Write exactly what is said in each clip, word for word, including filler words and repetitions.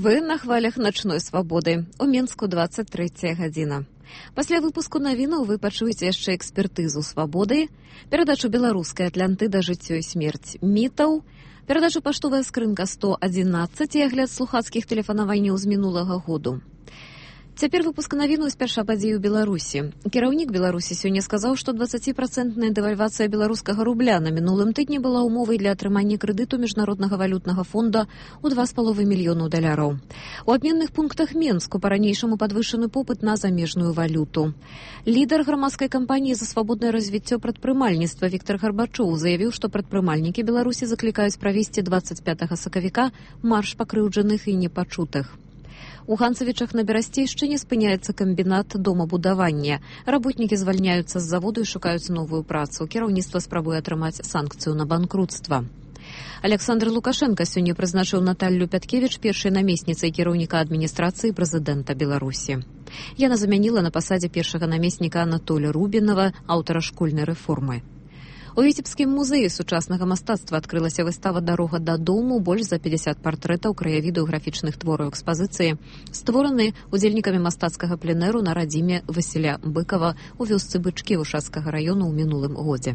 Вы на хвалях начной свабоды. У Мінску двадцать третья гадзіна. Пасля выпуску навінаў вы пачуеце яшчэ экспертызу свабоды, перадачу беларускай Атлантыда жыццё і смерць мітаў, перадачу паштовая скрынка сто адзінаццаць і агляд слухацкіх тэлефанаванняў з мінулага году. Цяпер выпуск навінаў з першай падзеі ў Беларусі. Кіраўнік Беларусі сёння сказаў, што дваццаціпрацэнтная дэвальвацыя беларускага рубля на мінулым тыдні была ўмовай для атрымання крэдыту міжнароднага валютнага фонда ў два з паловай мільёнаў даляраў. У абменных пунктах Менску па-ранейшаму падвышаны попыт на замежную валюту. Лідар грамадскай кампаніі за свабоднае развіццё прадпрымальніцтва Віктор Гарбачоў заявіў, што прадпрымальнікі Беларусі заклікаюць правесці дваццаць пятага сакавіка марш пакрыўджаных і непачутых. У Ганцавічах на Берасцейшчыне спыняецца камбінат домабудавання. Работнікі звальняюцца з заводу і шукаюць новую працу. Кіраўніцтва спрабуе атрымаць санкцыю на банкрутства. Александр Лукашенко сёння прызначыў Наталлю Пяткевіч першай намесніцай кіраўніка адміністрацыі прэзідэнта Беларусі. Яна замяніла на пасадзе першага намесніка Анатоля Рубінава, аўтара школьнай рэформы. У Віцебскім музеі сучаснага мастацтва адкрылася выстава «Дарога дадому», больш за пятьдесят партрэтаў, краявідаў, графічных твораў экспазіцыі, створаны удзельнікамі мастацкага пленэру на радзіме Васіля Быкава у вёсцы Бычкі Ушацкага раёну ў мінулым годзе.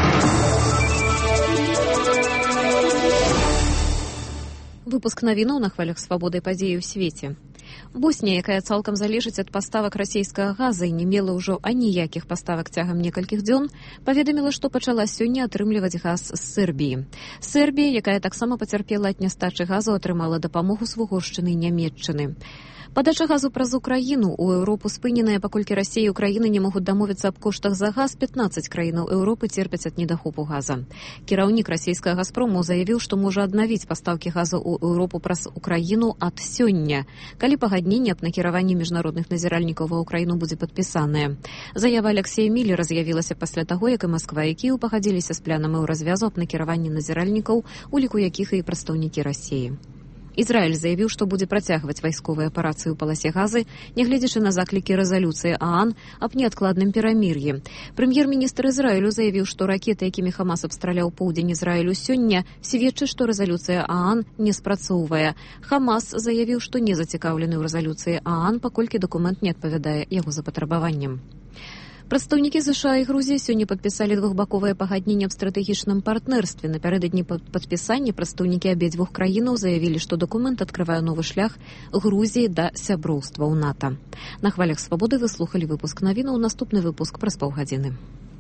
Выпуск навінаў на хвалях свабоды падзеі ў свеце. Боснія, якая цалкам залежыць ад паставак расійскага газа і не мела ўжо аніякіх паставак цягам некалькіх дзён, паведаміла, што пачала сёння атрымліваць газ з Сербіі. Сербія, якая таксама пацярпела ад нястачы газу, атрымала дапамогу з Вугоршчыны і Нямецчыны. Падача газу праз Украіну ў Еўропу спыненая, паколькі Расія і Украіна не могуць дамовіцца аб коштах за газ. пятнаццаць краінаў Еўропы церпяць ад недахопу газа. Кіраўнік расійскага «Газпрому» заявіў, што можа аднавіць пастаўкі газу ў Еўропу праз Украіну ад сёння, калі пагадненне аб накіраванні міжнародных назіральнікаў ва Украіну будзе падпісанае. Заява Алексея Міллера з'явілася пасля таго, як і Масква і Кіеў пагадзіліся з планам развязу аб накіраванні назіральнікаў, у ліку якіх і прадстаўнікі Расіі. Ізраіль заявіў, што будзе працягваць вайсковыя аперацыі ў паласе газы, нягледзячы на заклікі рэзалюцыі ААН аб неадкладным перамір'і. Прэм'ер-міністр Ізраілю заявіў, што ракеты, якімі Хамас абстраляў поўдзень Ізраілю сёння, сведчаць, што рэзалюцыя ААН не спрацоўвае. Хамас заявіў, што не зацікаўлены ў рэзалюцыі ААН, паколькі дакумент не адпавядае яго запатрабаванням. Прадстаўнікі ЗША і Грузіі сёння падпісалі двухбаковае пагадненне аб стратэгічным партнерстве. Напярэдадні падпісання прадстаўнікі абедзвюх краінаў заявілі, што дакумент адкрывае новы шлях Грузіі да сяброўства ў НАТО. На хвалях свабоды вы слухалі выпуск навінаў, наступны выпуск праз паўгадзіны.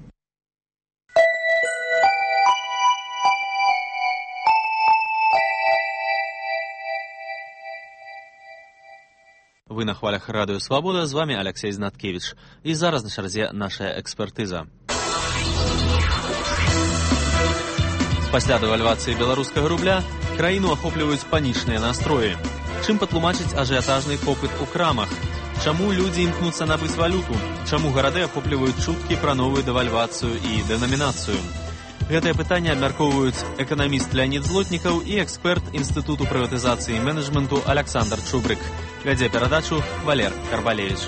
Вы на хвалях радыё «Свабода», з вами Алексей Знаткевич. І зараз на чарзе наша экспертыза. Пасля дэвальвацыі беларускага рубля краіну ахопліваюць панічныя настроі. Чым патлумачыць ажыятажны попыт у крамах? Чаму людзі імкнуцца набыць валюту? Чаму гарады ахопліваюць чуткі пра новую дэвальвацыю і дэнамінацыю? Гэтае пытанне абмяркоўваюць эканаміст Леонид Злотнікаў і эксперт Інстытуту прыватызацыі і менеджменту Александр Чубрык. Вядзе перадачу Валер Карбалевич.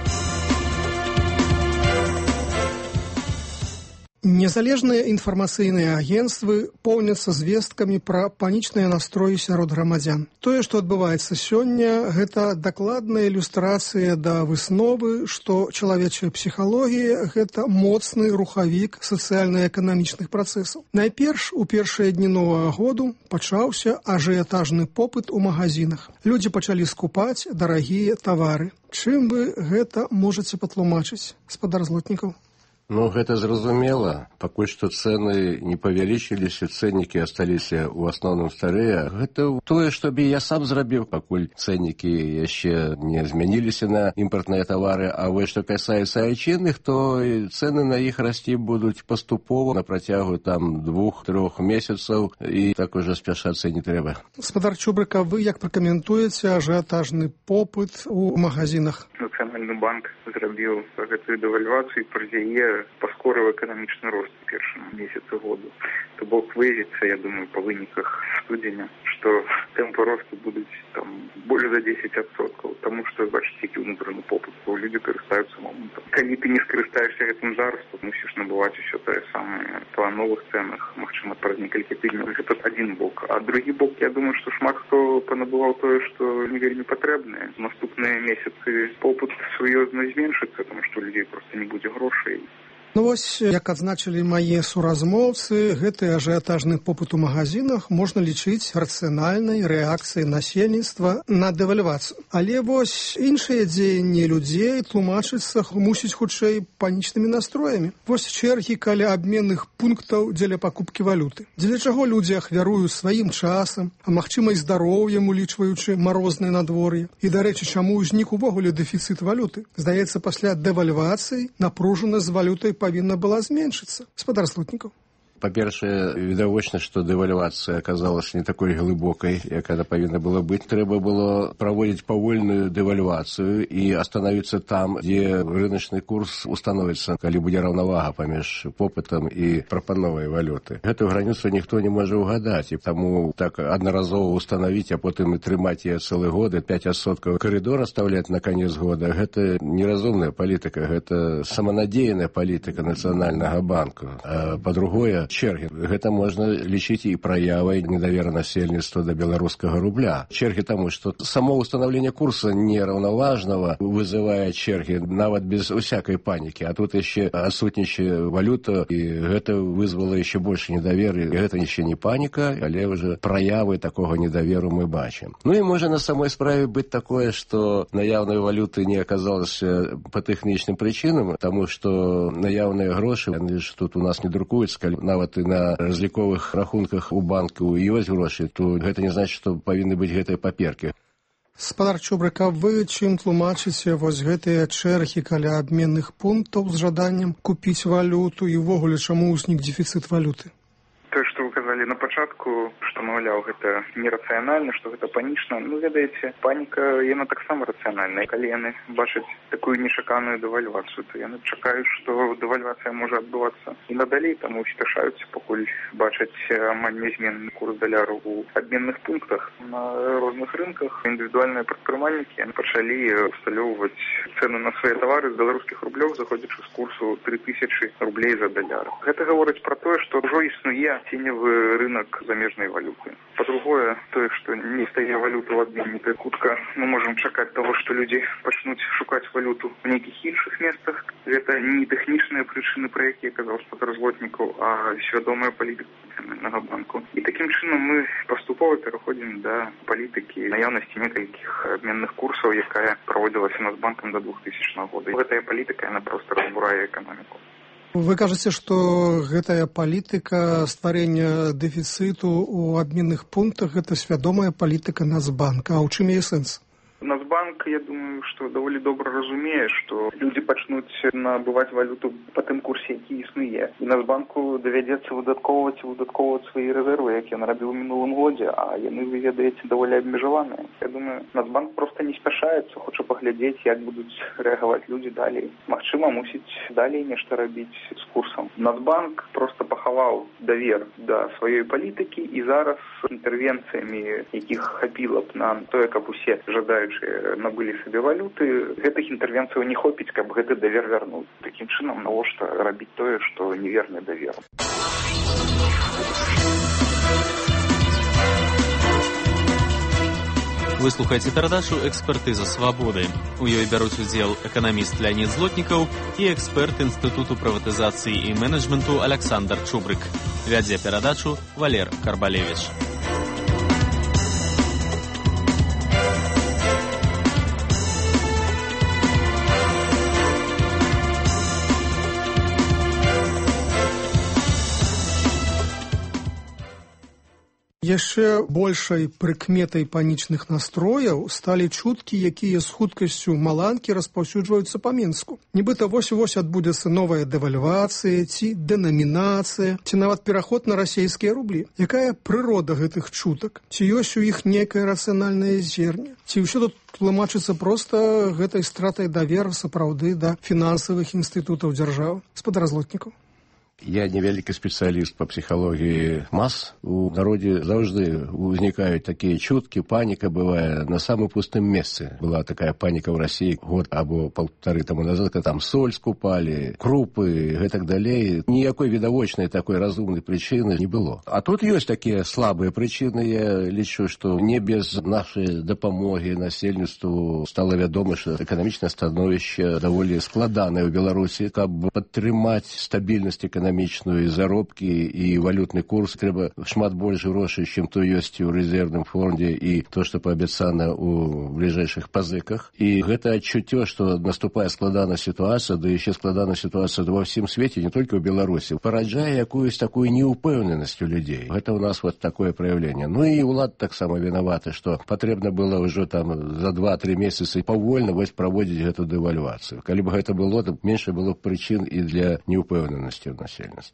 Незалежныя інфармацыйныя агенцтвы поўняцца звесткамі пра панічныя настроі сярод грамадзян. Тое, што адбываецца сёння, гэта дакладная ілюстрацыя да высновы, што чалавечая псіхалогія – гэта моцны рухавік сацыяльна-эканамічных працэсаў. Найперш, у першыя дні новага году пачаўся ажыятажны попыт у магазинах. Людзі пачалі скупаць дарагія тавары. Чым вы гэта можаце патлумачыць, гаспадар Злотнікаў? Ну, гэта зразумела. Пакуль што цэны не павялічыліся, цэннікі асталіся ў асноўным старыя. Гэта тое, што б я сам зрабіў, пакуль цэннікі яшчэ не змяніліся на імпартныя тавары. А вось што касаецца айчынных, то цэны на іх расці будуць паступова на працягу там двух-трох месяцаў, і так ужо спяшацца не трэба. Гаспадар Чубрык, а вы як пракаментуеце ажыятажны попыт у магазинах? Нацыянальны банк зрабіў гэтую дэвальвацыю, праз яе паскорыў эканамічны рост у першым месяцы году. То бок выявіцца, я думаю, па выніках студзеня, што тэмпы росту будуць там больш за дзесяць адсоткаў, таму што бачыць, які ўнутраны попыт, бо людзі карыстаюцца момантам. Калі ты не скарыстаешся гэтым зараз, то мусіш набываць усё тое самае па новых цэнах, магчыма, праз некалькі тыдняў. Гэта адзін бок. А другі бок, я думаю, што шмат хто панабываў тое, што не вельмі патрэбнае. Наступныя месяцы попыт сур'ёзна зменшыцца, таму што людзей проста не будзе грошай. Ну вось, як адзначылі мае суразмоўцы, гэты ажыятажны попыт у магазинах можна лічыць рацыянальнай рэакцыяй насельніцтва на дэвальвацыю. Але вось іншыя дзеянні людзей тлумачыцца мусіць хутчэй панічнымі настроямі. Вось чэргі каля абменных пунктаў дзеля пакупкі валюты. Дзеля чаго людзі ахвяруюць сваім часам, а магчыма і здароўем, улічваючы марознае надвор'е. І, дарэчы, чаму ўзнік увогуле дэфіцыт валюты? Здаецца, пасля дэвальвацыі напружанасць з валютай павінна была зменшыцца. Спадар Слотнікаў. Па-першае, відавочна, што дэвальвацыя аказалася не такой глыбокай, як она павінна была быць. Трэба было праводзіць павольную дэвальвацыю і астанавіцца там, дзе рыначны курс установіцца, калі будзе раўнавага паміж попытам і прапановай валюты. Гэтую граніцу ніхто не можа ўгадаць, і таму так аднаразова устанавіць, а потым і трымаць яе цэлы год, пяць адсоткаў карыдор аставляць на канец года, гэта неразумная палітыка, гэта саманадзейная палітыка Нацыянальнага банку. А па-другое, чэргі. Гэта можна лічыць і праявай недаверу насельніцтва да беларускага рубля. Чэргі таму, што само ўстанаўленне курса нераўнаважнага вызывае чэргі нават без усякай панікі, а тут яшчэ адсутнічае валюта, і гэта вызвала яшчэ больш недаверы. Гэта яшчэ не паніка, але ўжо праявы такога недаверу мы бачым. Ну і можа на самой справе быць такое, што наяўнай валюты не аказалася па тэхнічным прычынам, таму што наяўныя грошы, яны ж тут у нас не друкуюцца, калі нават і на разліковых рахунках у банку ёсць грошы, то гэта не значыць, што павінны быць гэтыя паперкі. Спадар Чубрык, а вы чым тлумачыце вось гэтыя чэргі каля абменных пунктаў з жаданнем купіць валюту і ўвогуле чаму ўзнік дэфіцыт валюты? Тое, што вы казалі на пачатку, што, маўляў, гэта нерацыянальна, што гэта панічна, ну, ведаеце, паніка, яна таксама рацыянальная. Калі яны бачаць такую нечаканую дэвальвацыю, то яны чакаюць, што дэвальвацыя можа адбывацца і надалей, таму спяшаюцца, пакуль бачаць амаль нязменны курс даляру ў абменных пунктах. На розных рынках індывідуальныя прадпрымальнікі пачалі усталёўваць цэны на свае тавары з беларускіх рублёў, заходзячы з курсу тры тысячы рублей за даляр. Гэта гаворыць пра тое, што ўжо існуе ценевы рынок замежнай валюты. Па-другое, тое, што не стае валюту ў абменніках, хутка мы можам чакаць таго, што людзі пачнуць шукаць валюту ў нейкіх іншых месцах. Гэта не тэхнічныя прычыны, пра якія казаў спадар Злотнікаў, а свядомая палітыка Нацыянальнага банку. І такім чынам мы паступова пераходзім да палітыкі наяўнасці некалькіх абменных курсаў, якая праводзілася Нацбанкам да двухтысячнага года. Гэтая палітыка, яна проста разбурае эканоміку. Вы кажаце, што гэтая палітыка стварэння дэфіцыту ў абменных пунктах гэта свядомая палітыка Нацбанка. А ў чым яе сэнс? Нацбанк, я думаю, што даволі добра разумее, што людзі пачнуць набываць валюту па тым курсе, які існуе. І Нацбанку давядзецца выдаткоўваць і выдаткоўваць свае рэзервы, як ён рабіў у мінулым годзе, а яны, вы ведаеце, даволі абмежаваныя. Я думаю, Нацбанк проста не спяшаецца, хоча паглядзець, як будуць рэагаваць людзі далей. Магчыма, мусіць далей нешта рабіць з курсам. Нацбанк проста пахаваў давер да сваёй палітыкі і зараз інтэрвенцыямі, якіх хапіла б на тое, каб усе жадаючыя набылі сабе валюты, гэтых інтэрвенцыяў не хопіць, каб гэты давер вярнуць. Такім чынам, навошта рабіць тое, што неверны давер. Вы слухаеце перадачу «Экспертыза свабоды». У ёй бяруць удзел эканаміст Леонид Злотнікаў і эксперт Інстытуту прыватызацыі і менеджменту Александр Чубрык. Вядзе перадачу Валер Карбалевич. Яшчэ большай прыкметай панічных настрояў сталі чуткі, якія з хуткасцю маланкі распаўсюджваюцца па Мінску. Нібыта вось-вось адбудзецца новая дэвальвацыя ці дэнамінацыя, ці нават пераход на расійскія рублі. Якая прырода гэтых чутак? Ці ёсць у іх некае рацыянальнае зерне? Ці ўсё тут тлумачыцца проста гэтай стратай даверу сапраўды да фінансавых інстытутаў дзяржавы? Спадар Злотнікаў. Я невялікі спецыяліст па псіхалогіі мас. У народе заўжды ўзнікаюць такія чуткі, паніка бывае на самым пустым месцы. Была такая паніка ў Расіі год або паўтары таму назад, когда там соль скупалі, крупы, гэтак далей. Ніякой відавочнай такой разумнай прычыны не было. А тут ёсць такія слабыя прычыны. Я лічу, што не без нашай дапамогі насельніцтву стала вядома, што эканамічнае становішча даволі складанае ў Беларусі. Каб падтрымаць стабільнасць эканамічную, эканамічную, заробкі і валютны курс, трэба шмат больш грошай, чым то ёсць у рэзервным фонде і то, што паабяцана ў бліжэйшых пазыках. І гэта адчуццё, што наступае складаная сітуацыя, да яшчэ складаная сітуацыя ва ўсім свеце, не толькі ў Беларусі, параджае якуюсь такую неупэўненасць у людзей. Гэта ў нас вот такое праяўленне. Ну і ўлад таксама вінаваты, што патрэбна было ўжо там за два-тры месяцы павольна вось праводзіць гэту дэвальвацыю. Калі б гэта было, то менш было б прычын і для неупэўненасці ў нас.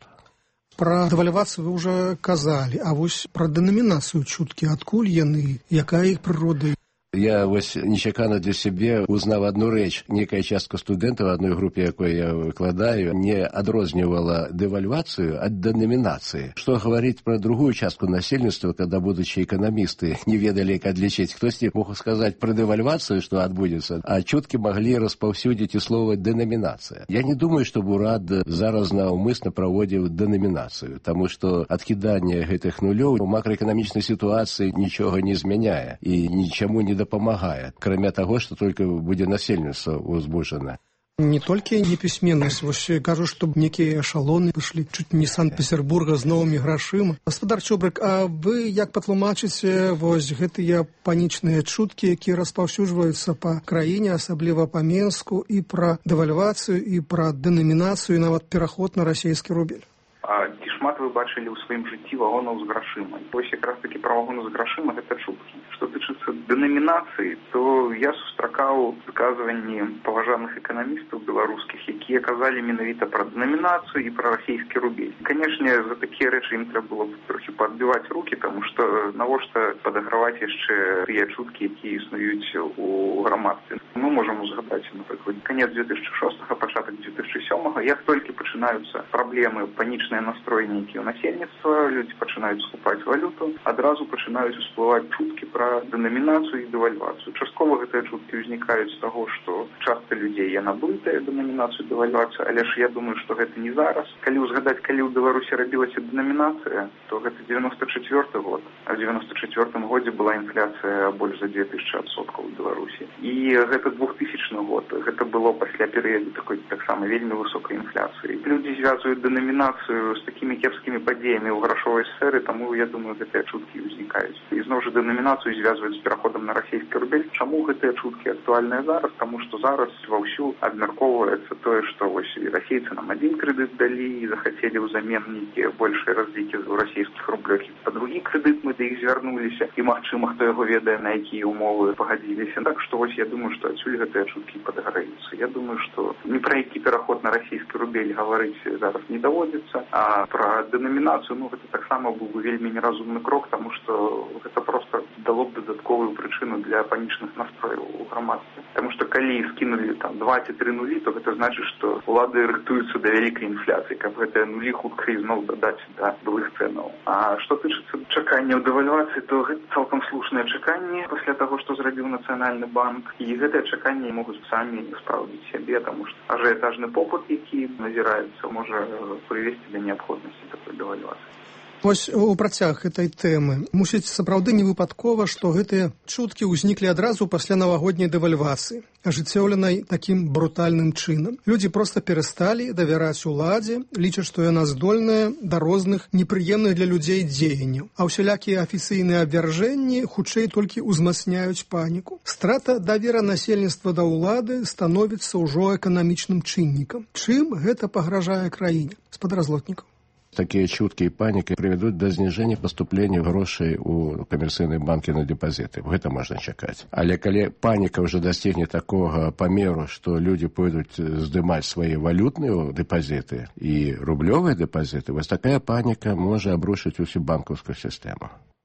Пра дэвальвацыю вы ўжо казалі, а вось пра дэнамінацыю чуткі, адкуль яны, якая іх прырода? Я вось нечакана для сябе узнаў адну рэч. Некая частка студэнтаў адной групе, якой я выкладаю, не адрознівала дэвальвацыю ад дэнамінацыі. Што гаварыць пра другую частку насельніцтва, когда будучы эканамісты не ведалі, як адлічыць. Хтосьці мог сказаць пра дэвальвацыю, што адбудзецца, а чуткі маглі распаўсюдзіць і слова дэнамінацыя. Я не думаю, што урад зараз наўмысна праводзіў дэнамінацыю, таму што адкіданне гэтых нулёў у макраэканамічнай сітуацыі нічога не змяняе і нічаму не дапамагае, акрамя таго, што толькі будзе насельніцтва ўзбуджана. Не толькі непісьменнасць, вось кажу, што некія эшалоны вышлі чуць не Санкт-Петербурга з новымі грашыма. Гаспадар Чубрык, а вы як патлумачыце вось гэтыя панічныя чуткі, якія распаўсюджваюцца па краіне, асабліва па Менску, і пра дэвальвацыю, і пра дэнамінацыю, і нават пераход на расійскі рубель? А ці шмат вы бачылі ў сваім жыцці вагонаў з грашыма? Вось якраз такі пра вагоны з грашыма гэта чуткі. Што тычыцца дэнамінацыі, то я сустракаў выказванні паважаных эканамістаў беларускіх, якія казалі менавіта пра дэнамінацыю і пра расійскі рубель. Канешне, за такія рэчы ім трэба было б трохі падбіваць рукі, таму што навошта падаграваць яшчэ тыя чуткі, якія існуюць у грамадстве. Мы можам узгадаць, напрыклад, канец дзве тысячы шостага, пачатак дзве тысячы сёмага, як толькі пачынаюцца праблемы панічныя настрой нейкі ў насельніцтва, людзі пачынаюць скупаць валюту, адразу пачынаюць усплываць чуткі пра дэнамінацыю і дэвальвацыю. Часткова гэтыя чуткі ўзнікаюць з таго, што частка людзей яна блытае дэнамінацыю, дэвальвацыю, але ж я думаю, што гэта не зараз. Калі ўзгадаць, калі ў Беларусі рабілася дэнамінацыя, то гэта дзевяносто чацвёрты год, а ў дзевяносто чацвёртым годзе была інфляцыя больш за дзве тысячы адсоткаў у Беларусі. І гэта двухтысячны год, гэта было пасля перыяду такой таксама вельмі высокай інфляцыі. Людзі звязваюць дэнамінацыю з такімі кепскімі падзеямі ў грашовай сферы, таму, я думаю, гэтыя чуткі ўзнікаюць. І зноў жа дэнамінацыю звязваюць з пераходам на расійскі рубель. Чаму гэтыя чуткі актуальныя зараз? Таму што зараз ваўсю абмяркоўваецца тое, што вось і расейцы нам адзін крэдыт далі і захацелі ўзамен нейкія большыя разлікі ў расійскіх рублях. Па другі крэдыт мы да іх звярнуліся, і магчыма, хто яго ведае, на якія умовы пагадзіліся. Так што вось я думаю, што адсюль гэтыя чуткі падаграюцца. Я думаю, што ні пра які пераход на расійскі рубель гаварыць зараз не даводзіцца, а пра дэнамінацыю, ну, гэта таксама быў бы вельмі неразумны крок, таму што гэта проста дало б дадатковую прычыну для панічных настрояў у грамадстве. Таму што калі скінулі там два ці тры нулі, то гэта значыць, што улады рыхтуюцца да вялікай інфляцыі, каб гэтыя нулі хутка ізноў дадаць да былых цэнаў. А што тычыцца чаканняў дэвальвацыі, то гэта цалкам слушныя чаканні пасля таго, што зрабіў Нацыянальны банк, і гэтыя чаканні могуць самі спраўдзіць сябе, таму што ажыятажны попыт, які назіраецца, можа прывесці да неабходнасці такой дэвальвацыі. Вось у працяг гэтай тэмы. Мусіць, сапраўды не выпадкова, што гэтыя чуткі ўзніклі адразу пасля навагодняй дэвальвацыі, ажыццёўленай такім брутальным чынам. Людзі проста перасталі давяраць уладзе, лічаць, што яна здольная да розных непрыемных для людзей дзеянняў. А ўсялякія афіцыйныя абвяржэнні хутчэй толькі ўзмацняюць паніку. Страта давера насельніцтва да ўлады становіцца ўжо эканамічным чыннікам. Чым гэта пагражае краіне? Гаспадар Злотнікаў. Такія чуткі і паніка прывядуць да зніжэння паступлення грошай у камерцыйныя банкі на дэпазіты. Гэта можна чакаць. Але калі паніка ўжо дасцігне такога памеру, што людзі пойдуць здымаць свае валютныя дэпазіты і рублёвыя дэпазіты, вось такая паніка можа абрушыць усю банкаўскую сістэму. Страта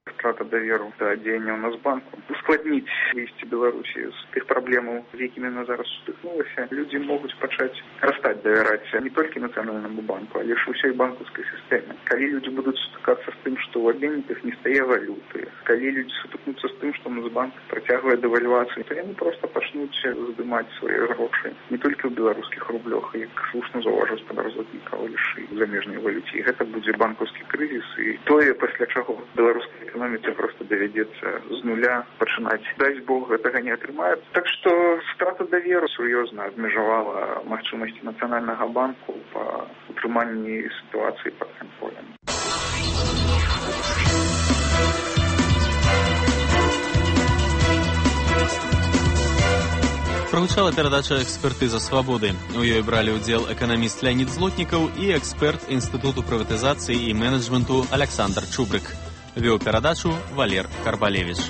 даверу да дзеянняў Нацбанку. Ускладніць выйсці Беларусі з тых праблемаў, з якімі яна зараз сутыкнулася, людзі могуць пачаць перастаць давяраць не толькі нацыянальнаму банку, але ж усёй банкаўскай сістэме. Калі людзі будуць сутыкацца з тым, што ў абменніках не стае валюты, калі людзі сутыкнуцца з тым, што Нацбанк працягвае дэвальвацыю, то яны проста пачнуць здымаць свае грошы не толькі ў беларускіх рублёх, як слушна заўважыў спадар златніка, але ж і ў замежнай валюце. І гэта будзе банкаўскі крызіс, і тое, пасля чаго беларускай эканоміцы проста давядзецца з нуля пачынаць. Дасць Бог, гэтага не атрымаецца. Так што страта даверу сур'ёзна абмежавала магчымасці нацыянальнага банку па утрыманні сітуацыі пад кантролем. Прагучала перадача «Экспертыза свабоды». У ёй бралі ўдзел эканаміст Леонид Злотнікаў і эксперт Інстытуту прыватызацыі і менеджменту Александр Чубрык. Вёў перадачу Валер Карбалевич.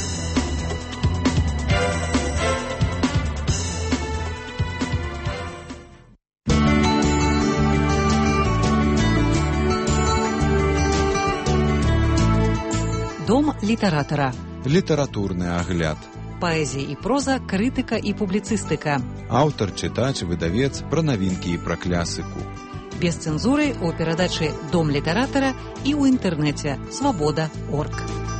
Дом літаратара. Літаратурны агляд. Паэзія і проза, крытыка і публіцыстыка. Аўтар, чытач, выдавец, пра навінкі і пра клясыку. Без цэнзуры ў перадачы «Дом літаратара» і ў інтэрнэце свабода точка орг.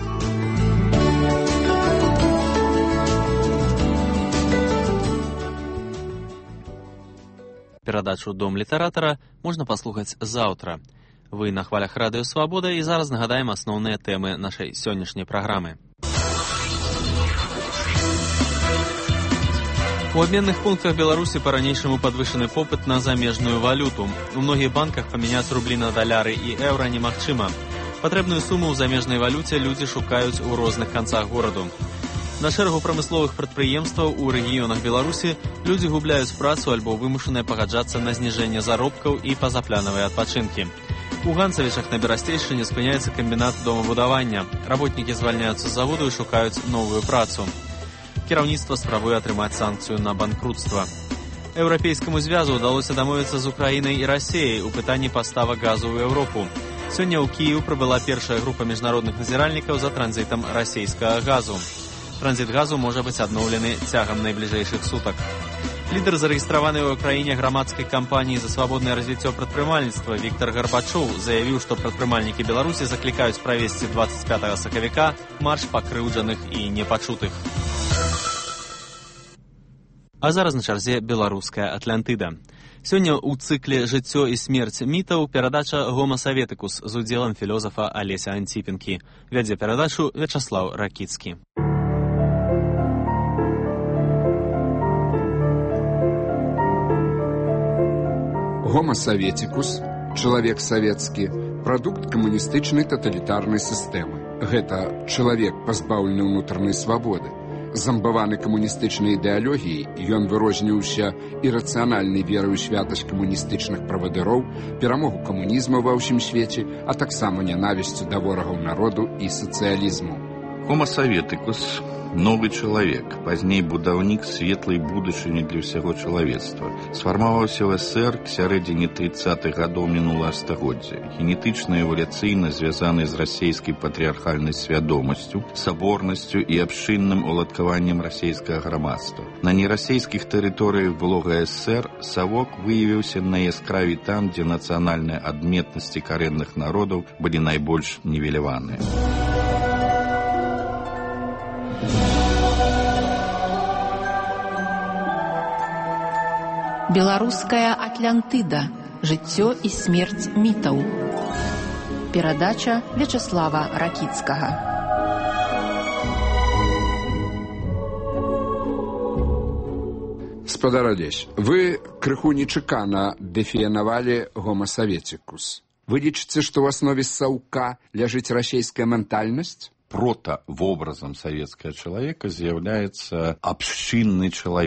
Перадачу «Дом літаратара» можна паслухаць заўтра. Вы на хвалях радыё «Свабода» і зараз нагадаем асноўныя тэмы нашай сённяшняй праграмы. У абменных пунктах Беларусі па-ранейшаму падвышаны попыт на замежную валюту. У многіх банках памяняць рублі на даляры і еўра немагчыма. Патрэбную суму ў замежнай валюце людзі шукаюць у розных канцах гораду. На шэрагу прамысловых прадпрыемстваў у рэгіёнах Беларусі людзі губляюць працу альбо вымушаныя пагаджацца на зніжэнне заробкаў і пазапланавыя адпачынкі. У Ганцавічах на Берасцейшчыне спыняецца камбінат домабудавання. Работнікі звальняюцца з заводу і шукаюць новую працу. Кіраўніцтва спрабуе атрымаць санкцыю на банкрутства. Еўрапейскаму звязу ўдалося дамовіцца з Украінай і Расіяй у пытанні паставак газу ў Еўропу. Сёння ў Кіеў прыбыла першая група міжнародных назіральнікаў за транзітам расійскага газу. Транзіт газу можа быць адноўлены цягам найбліжэйшых сутак. Лідар зарэгістраваны ў краіне грамадскай кампаніі за свабоднае развіццё прадпрымальніцтва Віктор Гарбачоў заявіў, што прадпрымальнікі Беларусі заклікаюць правесці дваццаць пятага сакавіка марш пакрыўджаных і непачутых. А зараз на чарзе беларуская Атлантыда. Сёння ў цыкле «Жыццё і смерць мітаў» перадача «Гома Саветыкус» з удзелам філозафа Алеся Антипенкі. Вядзе перадачу Вячаслаў Ракіцкі. Гома Саветыкус, чалавек савецкі, прадукт камуністычнай таталітарнай сістэмы. Гэта чалавек, пазбаўлены ўнутранай свабоды. Замбаваны камуністычнай ідэалогіяй, ён вырозніваўся ірацыянальнай верай у святасць камуністычных правадыроў, перамогу камунізму ва ўсім свеце, а таксама нянавісцю да ворагаў народу і сацыялізму. Гома Саветыкус – новы чалавек, пазней будаўнік светлай будучыні для ўсяго чалавецтва. Сфармаваўся ў эс эс эр к сярэдзіне трыццатых гадоў мінулага стагоддзя. Генетычна эвалюцыйна звязаны з расійскай патрыархальнай свядомасцю, саборнасцю і абшчынным уладкаваннем расійскага грамадства. На нерасійскіх тэрыторыях былога эс эс эр савок выявіўся найяскравей там, дзе нацыянальныя адметнасці карэнных народаў былі найбольш нівеляваныя. Беларуская Атлантыда. Жыццё і смерць мітаў. Перадача Вячаслава Ракіцкага. Спадар Алесь, вы крыху нечакана дэфіянавалі Гома Саветыкус. Вы лічыце, што ў аснове саўка ляжыць расійская ментальнасць? Протавобразам савецкага чалавека з'яўляецца абшчынны чалавек.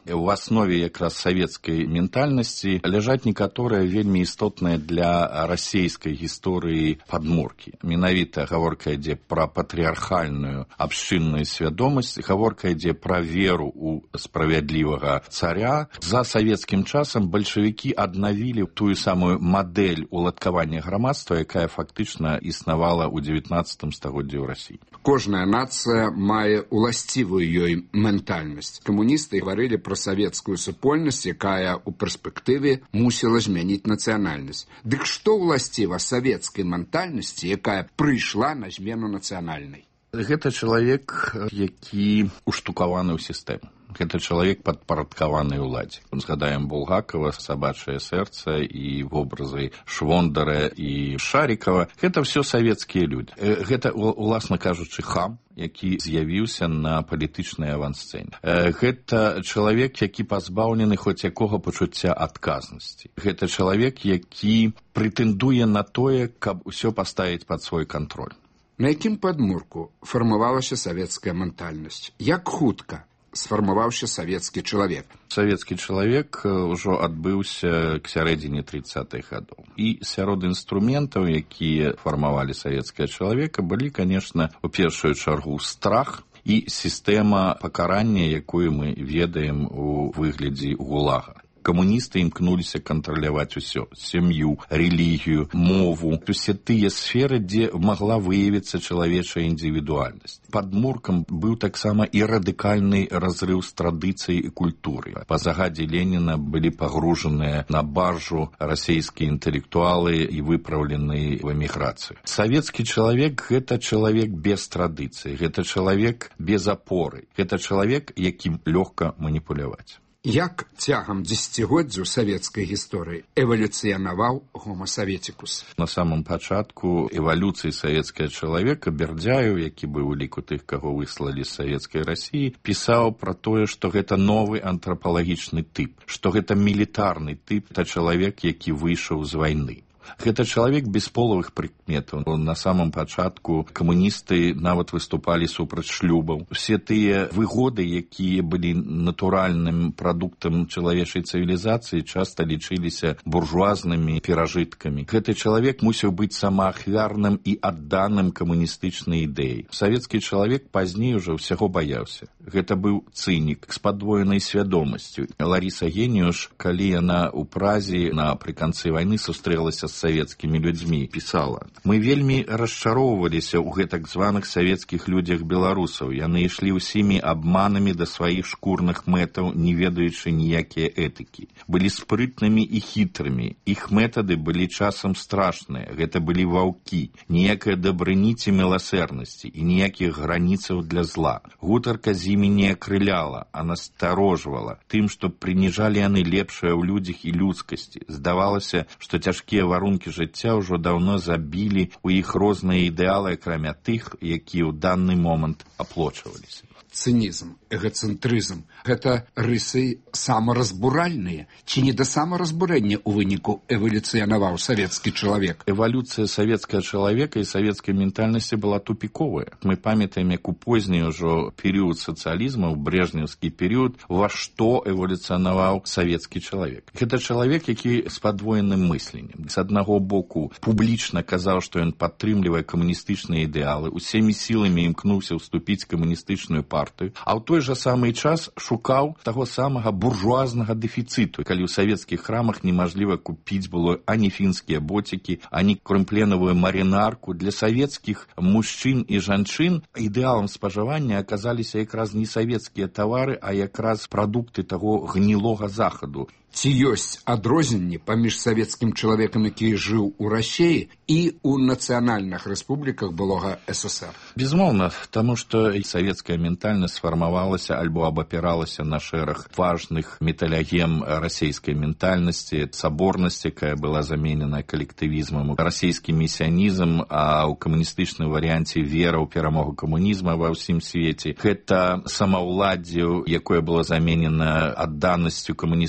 У аснове якраз савецкай ментальнасці ляжаць некаторыя вельмі істотныя для расійскай гісторыі падмуркі. Менавіта гаворка ідзе пра патрыархальную абшчынную свядомасць, гаворка ідзе пра веру ў справядлівага царя. За савецкім часам бальшавікі аднавілі тую самую мадэль уладкавання грамадства, якая фактычна існавала ў дзевятнаццатым стагоддзі ў Расіі. Кожная нацыя мае уласцівую ёй ментальнасць. Камуністы гаварылі пра савецкую супольнасць, якая ў перспектыве мусіла змяніць нацыянальнасць. Дык што ўласціва савецкай ментальнасці, якая прыйшла на змену нацыянальнай? Гэта чалавек, які уштукаваны ў сістэму. Гэта чалавек падпарадкаваны ўладзе. Згадаем Булгакова, «Сабачае сэрца» і вобразы Швондара і Шарікава. Гэта ўсё савецкія людзі. Гэта, уласна кажучы, хам, які з'явіўся на палітычнай авансцэне. Гэта чалавек, які пазбаўлены хоць якога пачуцця адказнасці. Гэта чалавек, які прэтэндуе на тое, каб усё паставіць пад свой кантроль. На якім падмурку фармавалася савецкая ментальнасць? Як хутка сфармаваўся савецкі чалавек? Савецкі чалавек ўжо адбыўся к сярэдзіне трыццатых гадоў. І сярод інструментаў, якія фармавалі савецкага чалавека, былі, канешне, у першую чаргу страх і сістэма пакарання, якую мы ведаем у выглядзе гулага. Камуністы імкнуліся кантраляваць усё: сям'ю, рэлігію, мову, усе тыя сферы, дзе магла выявіцца чалавечая індывідуальнасць. Падмуркам быў таксама і радыкальны разрыў з традыцыяй і культурай. Па загадзе Леніна былі пагружаныя на баржу расійскія інтэлектуалы і выпраўленыя ў эміграцыю. Савецкі чалавек – гэта чалавек без традыцыі, гэта чалавек без апоры, гэта чалавек, якім лёгка маніпуляваць. Як цягам дзесяцігоддзяў савецкай гісторыі эвалюцыянаваў гома саветикус? На самом пачатку эвалюцыі савецкага чалавека Бердзяеў, які быў у ліку тых, каго выслалі з савецкай Расіі, пісаў пра тое, што гэта новы антрапалагічны тып, што гэта мілітарны тып, та чалавек, які выйшаў з вайны. Гэта чалавек без полавых прыкметаў. На самом пачатку камуністы нават выступалі супраць шлюбаў. Усе тыя выгоды, якія былі натуральным прадуктам чалавечай цывілізацыі, часта лічыліся буржуазнымі перажыткамі. Гэты чалавек мусіў быць самаахвярным і адданым камуністычнай ідэі. Савецкі чалавек пазней ужо ўсяго баяўся. Гэта быў цынік з падвоенай свядомасцю. Ларіса Геніуш, калі яна ў Празе напрыканцы вайны сустрэлася з савецкімі людзьмі, пісала: «Мы вельмі расчароўваліся ў гэтак званых савецкіх людзях беларусаў. Яны ішлі ўсімі абманамі да сваіх шкурных мэтаў, не ведаючы ніякія этыкі. Былі спрытнымі і хітрымі. Іх метады былі часам страшныя. Гэта былі ваўкі. Ніякай дабрыні ці міласэрнасці і ніякіх граніцаў для зла. Гутарка з імі не акрыляла, а насторожвала тым, што прыніжалі яны лепшае ў людзях і людскасці. Здавалася, што цяжкія варункі жыцця ўжо даўно забілі ў іх розныя ідэалы, акрамя тых, якія ў даны момант аплочваліся». Цынізм, эгацэнтрызм – гэта рысы самаразбуральныя, ці не да самаразбурэння ў выніку эвалюцыянаваў савецкі чалавек? Эвалюцыя савецкага чалавека і савецкай ментальнасці была тупіковая. Мы памятаем, як у позні ўжо перыяд сацыялізму, брежнеўскі перыяд, ва што эвалюцыянаваў савецкі чалавек. Гэта чалавек, які з падвоеным мысленнем. З аднаго боку, публічна казаў, што ён падтрымлівае камуністычныя ідэалы, усімі сіламі імкнуўся ўступіць камуністычную партыю, а ў той жа самы час шукаў таго самага буржуазнага дэфіцыту, калі ў савецкіх храмах немажліва купіць было ані фінскія боцікі, ані крымпленавую марынарку. Для савецкіх мужчын і жанчын ідэалам спажывання аказаліся якраз не савецкія тавары, а якраз прадукты таго гнілога захаду. Ці ёсць адрозненні паміж савецкім чалавекам, які жыў у Расіі, і ў нацыянальных рэспубліках былога эс эс эр? Безумоўна, таму што савецкая ментальнасць сфармавалася альбо абапіралася на шэраг важных металягем расійскай ментальнасці, саборнасць, якая была заменена калектывізмам, расійскі месіянізм, а ў камуністычным варыянце вера ў перамогу камунізма ва ўсім свеце. Гэта самаўладдзе, якое было заменена адданасцю камуністычнай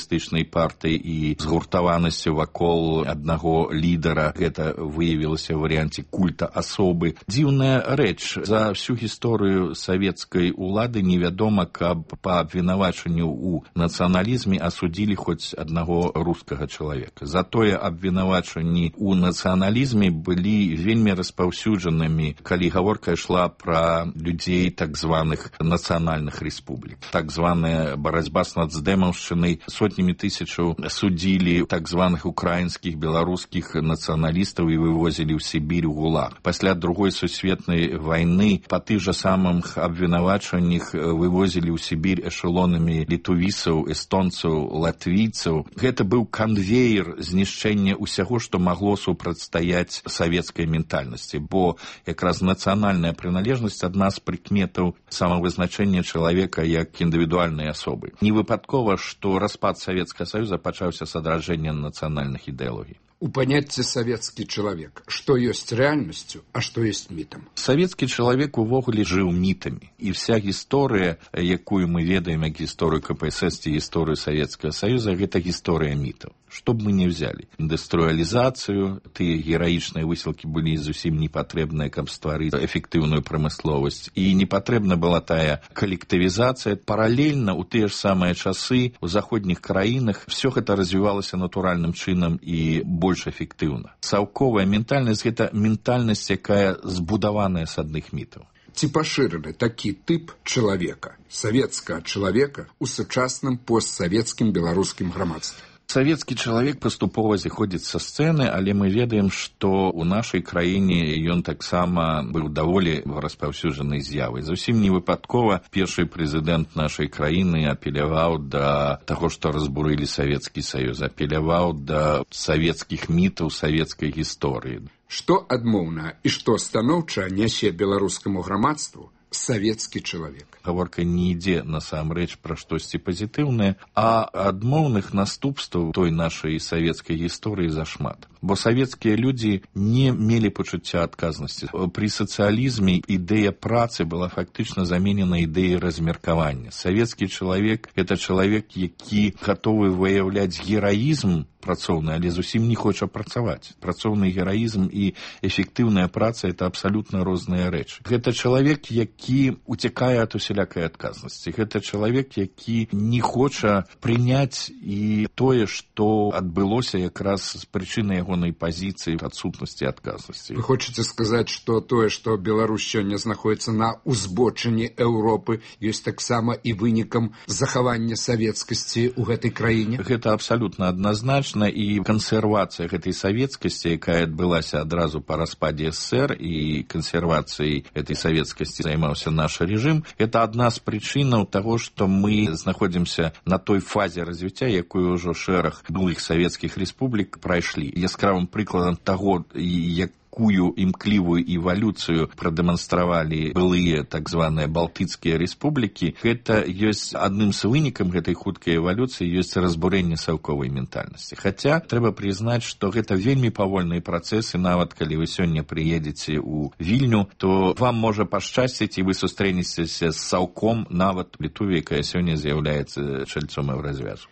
партыі і згуртаванасцю вакол аднаго лідара. Гэта выявілася ў варыянце культа асобы. Дзіўная рэч. За всю гісторыю савецкай улады невядома, каб па абвінавачанню ў нацыяналізме асудзілі хоць аднаго рускага чалавека. Затое абвінавачанні ў нацыяналізме былі вельмі распаўсюджанымі, калі гаворка ішла пра людзей так званых нацыянальных рэспублік. Так званая барацьба з нацдэмаўшчынай, сотнямі тысячаў судзілі так званых украінскіх, беларускіх нацыяналістаў і вывозілі ў Сібір у ГУЛАГ. Пасля другой сусветнай вайны па тых жа самых абвінавачаннях вывозілі ў Сібір эшелонамі літувісаў, эстонцаў, латвійцаў. Гэта быў канвеер знішчэння ўсяго, што магло супрацьстаяць савецкай ментальнасці, бо якраз нацыянальная прыналежнасць адна з прыкметаў самавызначэння чалавека як індывідуальнай асобы. Не выпадкова, што распад Савецкага Саюза пачаўся з адраджэння нацыянальных ідэалогій. У паняцці савецкі чалавек, што ёсць рэальнасцю, а што ёсць мітам? Савецкі чалавек увогуле жыў мітамі. І вся гісторыя, якую мы ведаем як гісторыю ка пэ эс эс ці гісторыю Савецкага Саюза, гэта гісторыя мітаў. Што б мы не взяли? Індустрыялізацыю, тыя гераічныя высілкі былі зусім непатрэбныя, каб стварыць эфектыўную прамысловасць. І непатрэбна была тая калектывізацыя. Паралельна ў тыя ж самыя часы у заходніх краінах все гэта развівалася натуральным чынам і больш эфектыўна. Саўковая ментальнасць – гэта ментальнасць, якая збудаваная з адных мітаў. Ці пашыраны такі тып чалавека, савецкага чалавека ў сучасным постсавецкім беларускім грамадстве? Савецкі чалавек паступова зыходзіць са сцэны, але мы ведаем, што ў нашай краіне ён таксама быў даволі распаўсюджанай з'явай. Зусім не выпадкова першы прэзідэнт нашай краіны апеляваў да таго, што разбурылі Савецкі Саюз, апеляваў да савецкіх мітаў, савецкай гісторыі. Што адмоўна і што станоўча нясе беларускаму грамадству савецкі чалавек? Гаворка не ідзе насамрэч пра штосьці пазітыўнае, а адмоўных наступстваў той нашай савецкай гісторыі зашмат. Бо савецкія людзі не мелі пачуцця адказнасці. Пры сацыялізме ідэя працы была фактычна заменена ідэяй размеркавання. Савецкі чалавек – гэта чалавек, які гатовы выяўляць гераізм працоўны, але зусім не хоча працаваць. Працоўны гераізм і эфектыўная праца – это абсалютна розныя рэчы. Гэта чалавек, які уцякае ад усялякай адказнасці. Гэта чалавек, які не хоча прыняць і тое, што адбылося якраз з прычыны ягонай пазіцыі адсутнасці адказнасці. Вы хочаце сказаць, што тое, што Беларусь сёння знаходзіцца на узбочыне Еўропы, ёсць таксама і вынікам захавання савецкасці ў гэтай краіне? Гэта абсалютна адназначна, і кансервацыя гэтай савецкасці, якая адбылася адразу па распадзе эс эс эр, і кансервацыяй гэтай савецкасці займаўся наш рэжым, это адна з прычынаў таго, што мы знаходзімся на той фазе развіцця, якую ўжо шэраг былых савецкіх рэспублік прайшлі. Яскравым прыкладам таго, як якую імклівую эвалюцыю прадэманстравалі былыя так званыя балтыцкія рэспублікі, гэта ёсць адным з вынікам гэтай хуткай эвалюцыі ёсць разбурэнне саўковай ментальнасці. Хаця трэба прызнаць, што гэта вельмі павольныя працэсы, нават калі вы сёння прыедзеце ў Вільню, то вам можа пашчасціць і вы сустрэнецеся з саўком нават Літуве, якая сёння з'яўляецца чальцом еўразвязу.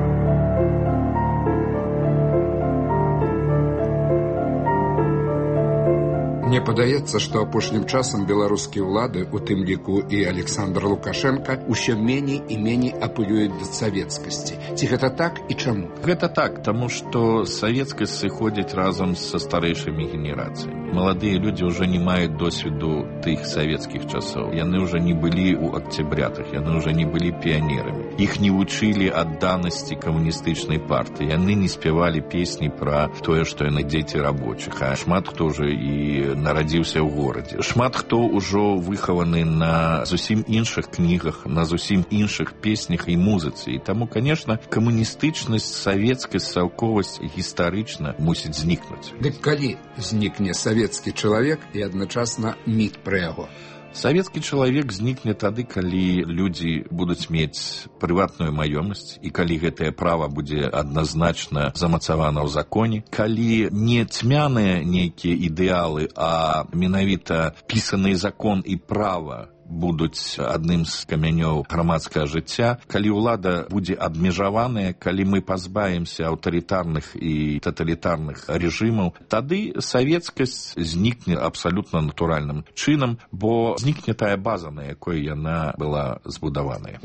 Мне падаецца, што апошнім часам беларускія ўлады, у тым ліку і Александр Лукашенко, усё меней і меней апелююць да савецкасці. Ці гэта так і чаму? Гэта так, таму што савецкасць сыходзіць разам са старэйшымі генерацыямі. Маладыя людзі ўжо не маюць досведу тых савецкіх часоў. Яны ўжо не былі ў акцябрятах, яны ўжо не былі піянерамі. Іх не вучылі адданасці камуністычнай партыі. Яны не спявалі песні пра тое, што яны дзеці рабочых, а шмат хто ўжо і нарадзіўся ў горадзе. Шмат хто ўжо выхаваны на зусім іншых кнігах, на зусім іншых песнях і музыцы. І таму, канешне, камуністычнасць, савецкасць, саўковасць гістарычна мусіць знікнуць. Дык калі знікне савецкі чалавек і адначасна міт пра яго? Савецкі чалавек знікне тады, калі людзі будуць мець прыватную маёмасць і калі гэтае права будзе адназначна замацавана ў законе, калі не цьмяныя нейкія ідэалы, а менавіта пісаны закон і права будуць адным з камянёў грамадскага жыцця. Калі ўлада будзе абмежаваная, калі мы пазбавімся аўтарытарных і таталітарных рэжымаў, тады савецкасць знікне абсалютна натуральным чынам, бо знікне тая база, на якой яна была збудаваная.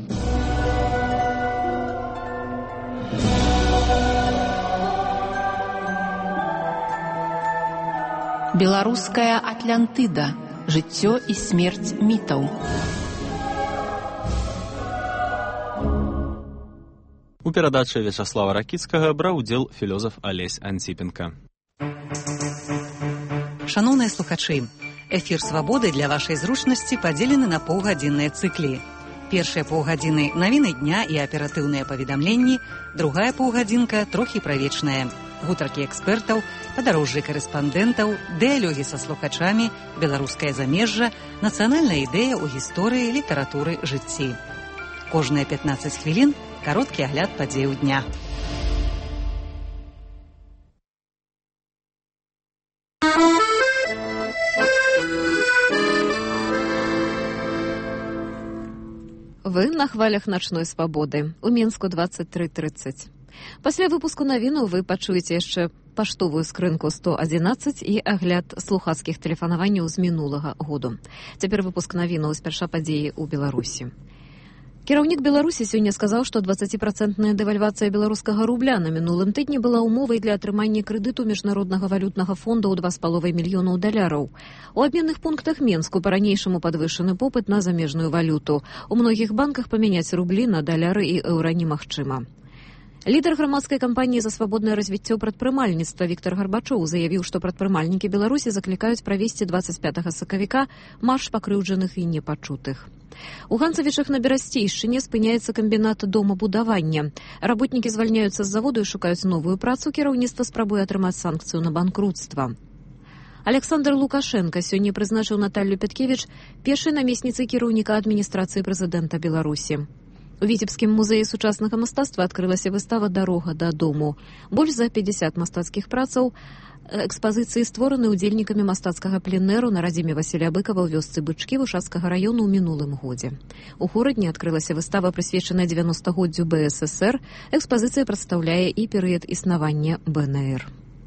Беларуская Атлантыда. Жыццё і смерць мітаў. У перадачы Вячаслава Ракіцкага браў удзел філёзаф Алесь Антіпенка. Шаноўныя слухачы, эфір «Свабоды» для вашай зручнасці падзелены на паўгадзінныя цыклі. Першыя паўгадзіны навіны дня і аператыўныя паведамленні, другая паўгадзінка трохі правечная. Гутаркі экспертаў, падарожжы карэспандэнтаў, дыялогі са слухачамі, беларускае замежжа, нацыянальная ідэя ў гісторыі, літаратуры, жыцці. Кожныя пятнаццаць хвілін кароткі агляд падзеяў дня. Вы на хвалях начной свабоды. У Мінску двадцать три тридцать. Пасля выпуску навіну вы пачуеце яшчэ паштовую скрынку сто адзінаццаць і агляд слухацкіх тэлефанаванняў з мінулага году. Цяпер выпуск навінаў спярша падзеі ў Беларусі. Кіраўнік Беларусі сёння сказаў, што дваццаціпрацэнтная дэвальвацыя беларускага рубля на мінулым тыдні была ўмовай для атрымання крэдыту міжнароднага валютнага фонда ў два з паловай мільёнаў даляраў. У абменных пунктах Менску па-ранейшаму падвышаны попыт на замежную валюту. У многіх банках памяняць рублі на даляры і еўра немагчыма. Лідар грамадскай кампаніі за свабоднае развіццё прадпрымальніцтва Віктор Гарбачоў заявіў, што прадпрымальнікі Беларусі заклікаюць правесці дваццаць пятага сакавіка марш пакрыўджаных і непачутых. У Ганцавічах на Берасцейшчыне спыняецца камбінат домабудавання. Работнікі звальняюцца з заводу і шукаюць новую працу, кіраўніцтва спрабуе атрымаць санкцыю на банкрутства. Александр Лукашенко сёння прызначыў Наталлю Пяткевіч першай намесніцай кіраўніка адміністрацыі прэзідэнта Беларусі. У Віцебскім музеі сучаснага мастацтва адкрылася выстава «Дарога дадому». Больш за пятьдесят мастацкіх працаў экспазіцыі створаны ўдзельнікамі мастацкага пленэру на радзіме Васіля Быкава ў вёсцы Бычкі Вышацкага раёну ў мінулым годзе. У Хорадні адкрылася выстава, прысвечаная дзевяностагоддзю бэ эс эс эр. Экспазіцыя прадстаўляе і перыяд існавання бэ эн эр.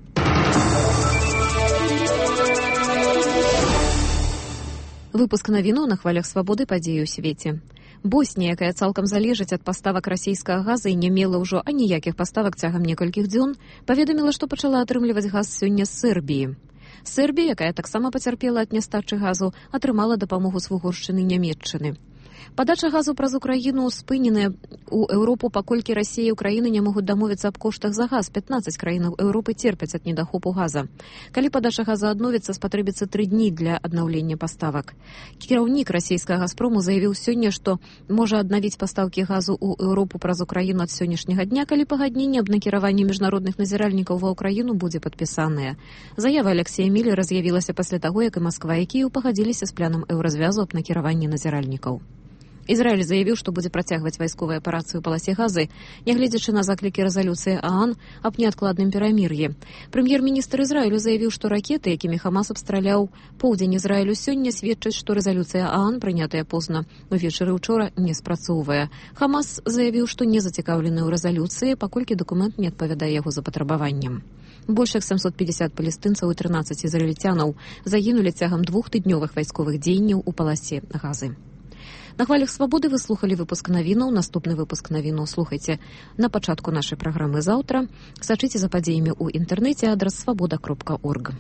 Выпуск навіну на хвалях свабоды падзеі ў свеце. Боснія, якая цалкам залежыць ад паставак расійскага газа і не мела ўжо аніякіх паставак цягам некалькіх дзён, паведаміла, што пачала атрымліваць газ сёння з Сербіі. Сербія, якая таксама пацярпела ад нястачы газу, атрымала дапамогу з Угоршчыны і Нямецчыны. Падача газу праз Украіну спыненая ў Еўропу, паколькі Расія і Украіна не могуць дамовіцца аб коштах за газ. пятнаццаць краінаў Еўропы церпяць ад недахопу газа. Калі падача газа адновіцца, спатрэбіцца тры дні для аднаўлення паставак. Кіраўнік расійскага «Газпрому» заявіў сёння, што можа аднавіць пастаўкі газу ў Еўропу праз Украіну ад сённяшняга дня, калі пагадненне аб накіраванні міжнародных назіральнікаў ва Украіну будзе падпісанае. Заява Алексея Міллера з'явілася пасля таго, як і Масква і Кіеў пагадзіліся з планам еўразвязу аб накіраванні назіральнікаў. Ізраіль заявіў, што будзе працягваць вайсковую аперацыю ў паласе Газы, нягледзячы на заклікі рэзалюцыі ААН аб неадкладным перамір'і. Прэм'ер-міністр Ізраілю заявіў, што ракеты, якімі Хамас абстраляў поўдзень Ізраілю сёння, сведчаць, што рэзалюцыя ААН, прынятая позна увечары ўчора, не спрацоўвае. Хамас заявіў, што не зацікаўлены ў рэзалюцыі, паколькі дакумент не адпавядае яго запатрабаванням. Больш як сямсот пятьдесят палестынцаў і трынаццаць ізраільцянаў загінулі цягам двухтыднёвых вайсковых дзеянняў у паласе Газы. На хвалях свабоды вы слухали выпуск навінаў. Наступны выпуск навінаў слухайце на пачатку нашай праграмы заўтра. Сачыце за падзеямі ў інтэрнэце, адрас свабода кропка орг.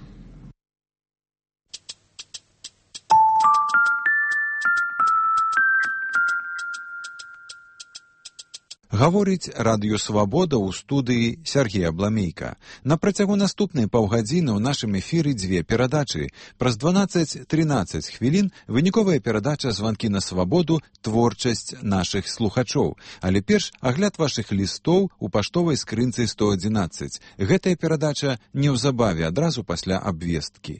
Гаворыць радыё «Свабода» ў студыі Сергея Бламейка. На працягу наступнай паўгадзіны ў нашым эфіры дзве перадачы. Праз дванаццаць-трынаццаць хвілін выніковая перадача «Званкі на свабоду», творчасць нашых слухачоў. Але перш агляд вашых лістоў у паштовай скрынцы сто адзінаццаць. Гэтая перадача неўзабаве, адразу пасля абвесткі.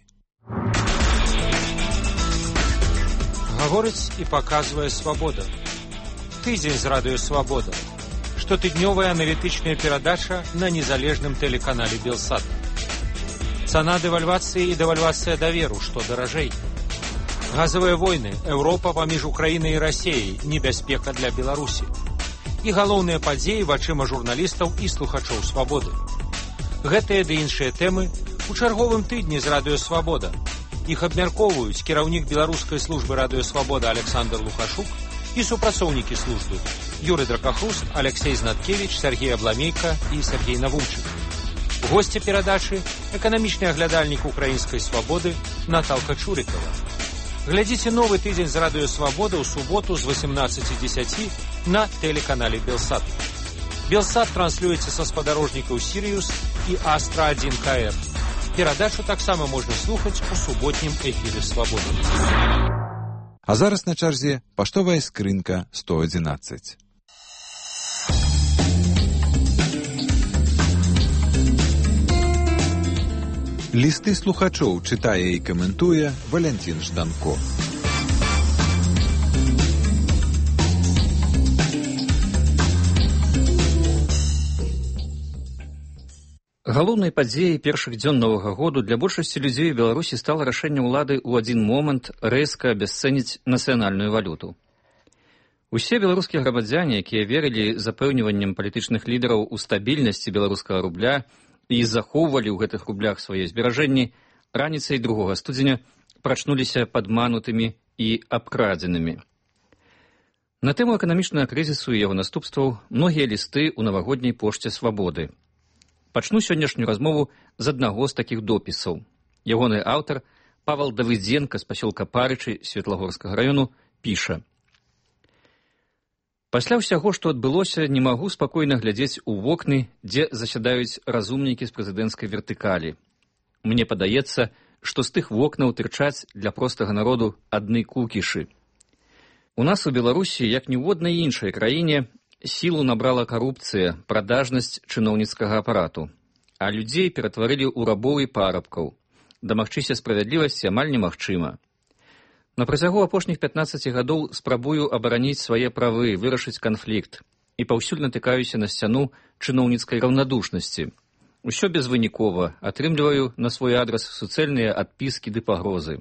Гаворыць і паказвае «Свабода». Тыдзень з радыё «Свабода». Штотыднёвая аналітычная перадача на незалежным тэлеканале «Белсат». Цана дэвальвацыі і дэвальвацыя даверу, што даражэй. Газавыя войны, Еўропа паміж Украінай і Расіяй, небяспека для Беларусі. І галоўныя падзеі вачыма журналістаў і слухачоў «Свабоды». Гэтыя ды іншыя тэмы у чарговым тыдні з радыё «Свабода». Іх абмяркоўваюць кіраўнік беларускай службы радыё «Свабода» Александр Лукашук і супрацоўнікі службы Юрый Дракахруст, Алексей Знаткевич, Сергей Абламейка і Сергей Навунчык. Госці перадачы – эканамічны аглядальнік украінскай «Свабоды» Наталка Чурикова. Глядзіце новы тыдзень з радыё «Свабода» ў суботу з восемнадцати десяти на тэлеканале «Белсат». «Белсат» транслюецца са спадарожнікаў «Сіриус» і «Астра один ка эр». Перадачу таксама можна слухаць у суботнім эфіры «Свабоды». А зараз на чарзе паштовая скрынка сто адзінаццаць. Лісты слухачоў чытае і каментуе Валянцін Жданко. Галоўнай падзеяй першых дзён новага году для большасці людзей у Беларусі стала рашэнне ўлады ў адзін момант рэзка абясцэніць нацыянальную валюту. Усе беларускія грамадзяне, якія верылі запэўніваннем палітычных лідараў у стабільнасці беларускага рубля і захоўвалі ў гэтых рублях свае зберажэнні, раніцай другога студзеня прачнуліся падманутымі і абкрадзенымі. На тэму эканамічнага крызісу і яго наступстваў многія лісты ў навагодняй пошце «Свабоды». Пачну сённяшнюю размову з аднаго з такіх допісаў. Ягоны аўтар, Павал Давыдзенка з пасёлка Парычы Светлагорскага раёну, піша: «Пасля ўсяго, што адбылося, не магу спакойна глядзець у вокны, дзе засядаюць разумнікі з прэзідэнцкай вертыкалі. Мне падаецца, што з тых вокнаў тырчаць для простага народу адны кукішы. У нас у Беларусі, як ні ў аднай іншай краіне, сілу набрала карупцыя, прадажнасць чыноўніцкага апарату, а людзей ператварылі ў рабоў і парабкаў. Дамагчыся справядлівасці амаль немагчыма. На працягу апошніх пятнаццаці гадоў спрабую абараніць свае правы, вырашыць канфлікт, і паўсюль натыкаюся на сцяну чыноўніцкай раўнадушнасці. Усё безвынікова, атрымліваю на свой адрас суцэльныя адпіскі ды пагрозы.